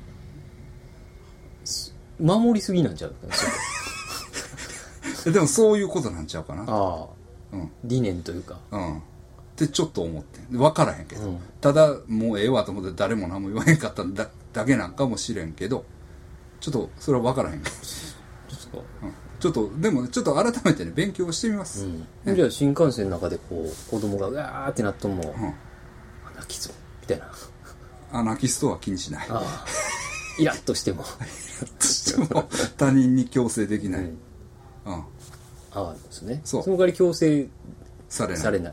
守りすぎなんちゃうかでもそういうことなんちゃうかな。ああ、うん、理念というか、 うんってちょっと思って分からへんけど、うん、ただもうええわと思って誰も何も言わへんかっただだけなんかもしれんけど、ちょっとそれは分からへんけどうん、ちょっとでもちょっと改めてね勉強してみます、うんね、じゃあ新幹線の中でこう子供がうわーってなっとも、うん、アナキストみたいな。 アナキストは気にしない。ああ、イラッとしてもイラッとしても他人に強制できない、うんうん、ああですね。その代わり強制されない、 されない、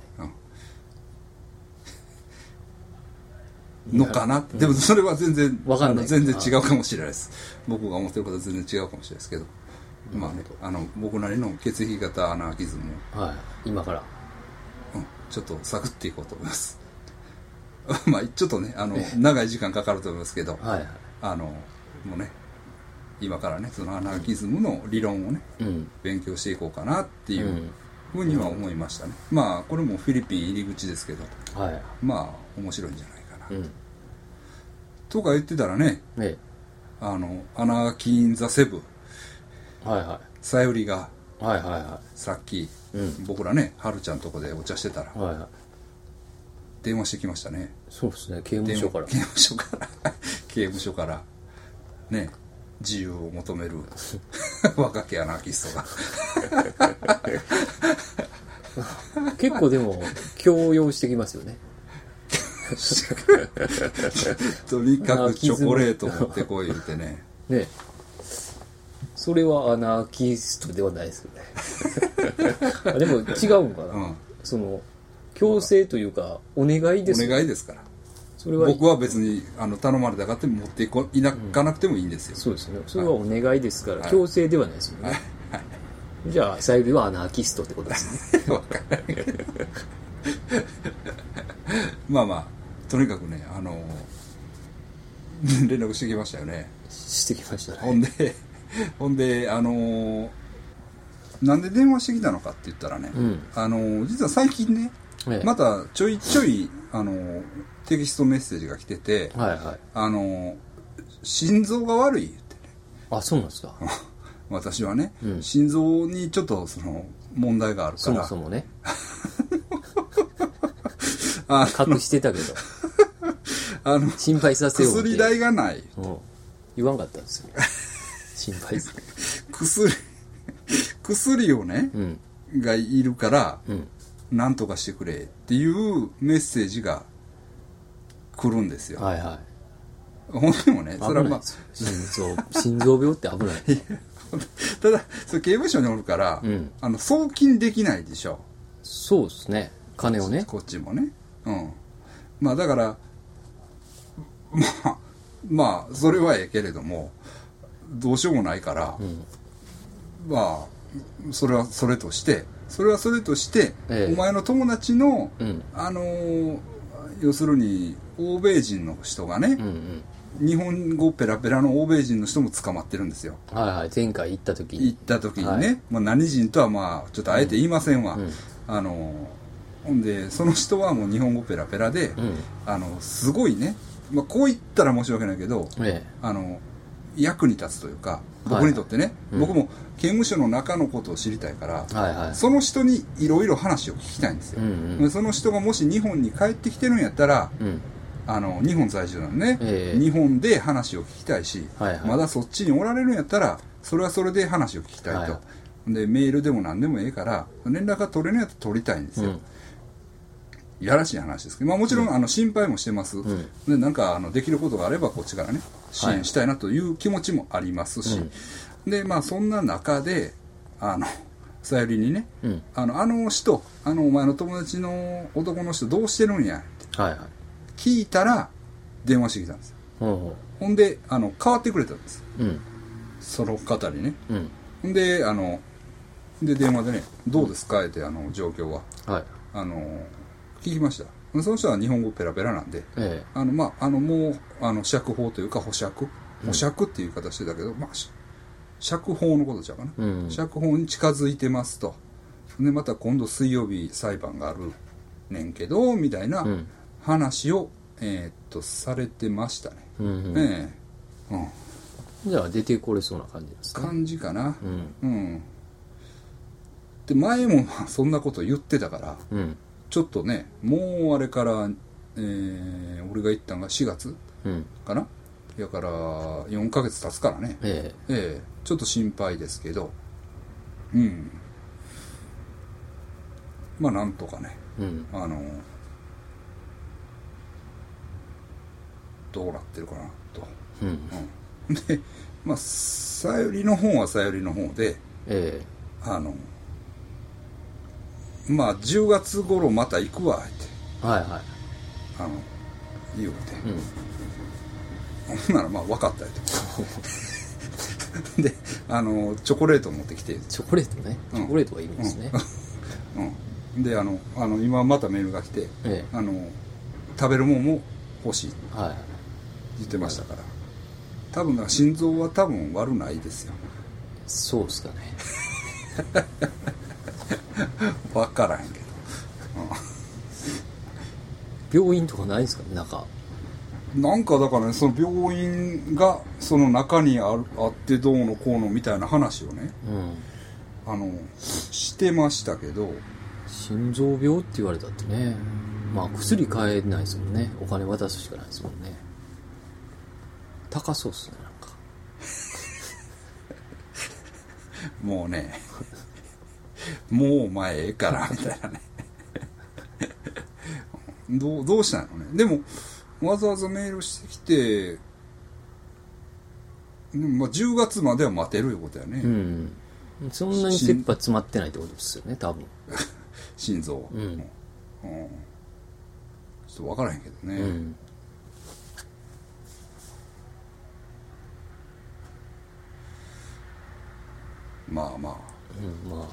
うん、のかなって、うん、でもそれは全然わかんない、全然違うかもしれないです。僕が思ってることは全然違うかもしれないですけど、まあね、あの僕なりの血液型アナーキズムを、はい、今から、 うん、ちょっと探っていこうと思いますまあちょっとねあの長い時間かかると思いますけど、はい、あのもうね今からねそのアナーキズムの理論をね、うん、勉強していこうかなっていうふうには思いましたね、うん、まあこれもフィリピン入り口ですけど、はい、まあ面白いんじゃないかな、うん、とか言ってたらね、ええ、あのアナーキー・イン・ザ・セブ、はいはい、さゆりが、はいはいはい、さっき、うん、僕らねはるちゃんとこでお茶してたら、はいはい、電話してきましたね。 そうですね、刑務所から刑務所から刑務所からね自由を求める若きアナーキストが結構でも強要してきますよねとにかくチョコレート持ってこい言ってねね、それはアナーキストではないですよねでも違うんかな、うん、その強制というかお願いです、 お願いですから。それは僕は別にあの頼まれたかって持っていこいなかなくてもいいんですよ、うん、 そうですね、それはお願いですから、はい、強制ではないですよね、はいはい、じゃあさゆりはアナーキストってことですね分からんけどまあまあとにかくねあの連絡してきましたよね。 してきましたね。 ほんでほんであのなんで電話してきたのかって言ったらね、うん、あの実は最近ね、ええ、またちょいちょいあのテキストメッセージが来てて、はいはい、あの心臓が悪い言ってね。 あ、そうなんですか私はね、うん、心臓にちょっとその問題があるから、 そもそもね隠してたけどあの心配させようって薬代がない、 うん、言わんかったんですよ心配する薬薬をね、うん、がいるから、うん、なんとかしてくれっていうメッセージが来るんですよ。はいはい。ほんでもね、それはまあ心臓心臓病って危ないただそれ刑務所におるから、うん、あの送金できないでしょ。 そうですね、金をねこっちもね、うん、まあだからまあまあそれはええけれどもどうしようもないから、うん、まあそれはそれとしてそれはそれとして、ええ、お前の友達の、うん、あのー、要するに欧米人の人がね、うんうん、日本語ペラペラの欧米人の人も捕まってるんですよ。 はいはい、前回行った時に行った時にね、はい、まあ、何人とはまあちょっとあえて言いませんわ、うんうん、あのー、ほんでその人はもう日本語ペラペラで、うん、あのすごいね、まあ、こう言ったら申し訳ないけど、ええ、あの役に立つというか僕にとってね、はいはい、うん、僕も刑務所の中のことを知りたいから、はいはい、その人にいろいろ話を聞きたいんですよ、うんうん、その人がもし日本に帰ってきてるんやったら、うん、あの日本在住なのね、えー、日本で話を聞きたいし、はいはい、まだそっちにおられるんやったらそれはそれで話を聞きたいと、はいはい、 でメールでも何でもええから連絡が取れないと取りたいんですよ、うん、いやらしい話ですけど、まあ、もちろん、うん、あの心配もしてます、うん、でなんかあのできることがあればこっちからね支援したいなという気持ちもありますし、はい、でまあそんな中であのさゆりにね、うん、あのあの人あのお前の友達の男の人どうしてるんやって、はいはい、聞いたら電話してきたんですよ、うん、ほんであの代わってくれたんです、うん、その方にね、うん、ほんであので電話でねどうですかってあの状況は、はい、あの聞きました。その人は日本語ペラペラなんで、ええ、あのまああのもうあの釈放というか保釈保釈っていう言い方してたけど、うん、まあ釈放のことちゃうかな、うん、釈放に近づいてますと。でまた今度水曜日裁判があるねんけどみたいな話を、うん、えー、っとされてましたね、うんうんええうん、じゃあ出てこれそうな感じですか、ね、 感じかな、うん、うん、で前もそんなこと言ってたから、うん、ちょっとねもうあれから、えー、俺が行ったのがしがつかな、うん、だからよんかげつ経つからね、ええええ、ちょっと心配ですけど、うんまあなんとかね、うん、あのどうなってるかなと、うんうん、でまあさゆりの方はさゆりの方で、ええ、あのまあじゅうがつ頃また行くわってはいはいあの言うて、うん、ほんならまあ分かったよとであのチョコレート持ってきてチョコレートねチョコレートがいるんですね、 うんうんであのあの今またメールが来て、ええ、あの食べるもんも欲しいって言ってましたから、はい、多分心臓は多分悪ないですよ。 そうですかね分からへんけど、 うん、病院とかないですかね中なんかだからねその病院がその中に あ, るあってどうのこうのみたいな話をね、うん、あのしてましたけど心臓病って言われたってねまあ薬買えないですもんねお金渡すしかないですもんね高そうっすねなんかもうねもうお前ええからみたいなねどう、どうしたのねでもわざわざメールしてきてまあ、じゅうがつまでは待てるいうことやね、うん、 そんなに切羽詰まってないってことですよね多分心臓、うんうん、ちょっと分からへんけどね、うん、まあまあ、うんまあ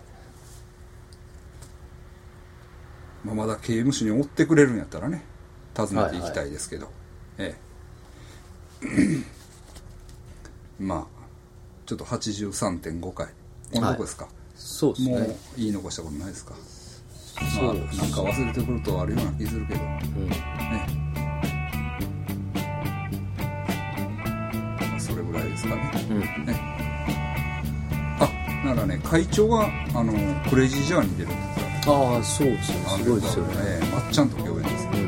まあ、まだ刑務所に追ってくれるんやったらね訪ねていきたいですけど、はいはい、ええまあちょっと はちじゅうさんてんご 回このとこですか、はい、 そうですねもう言い残したことないですかまあ、なんか忘れてくるとあるような気するけど、うんねまあ、それぐらいですかね、うんねあならね会長はあのクレイジージャーに出るんですよああそうですねすごいですよね、 えー、まっちゃんと共演ですね、うん、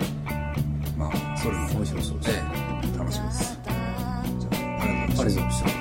まあそれも面白そうです、 えー、楽しみですじゃあありがとうございました。 ありがとうございました。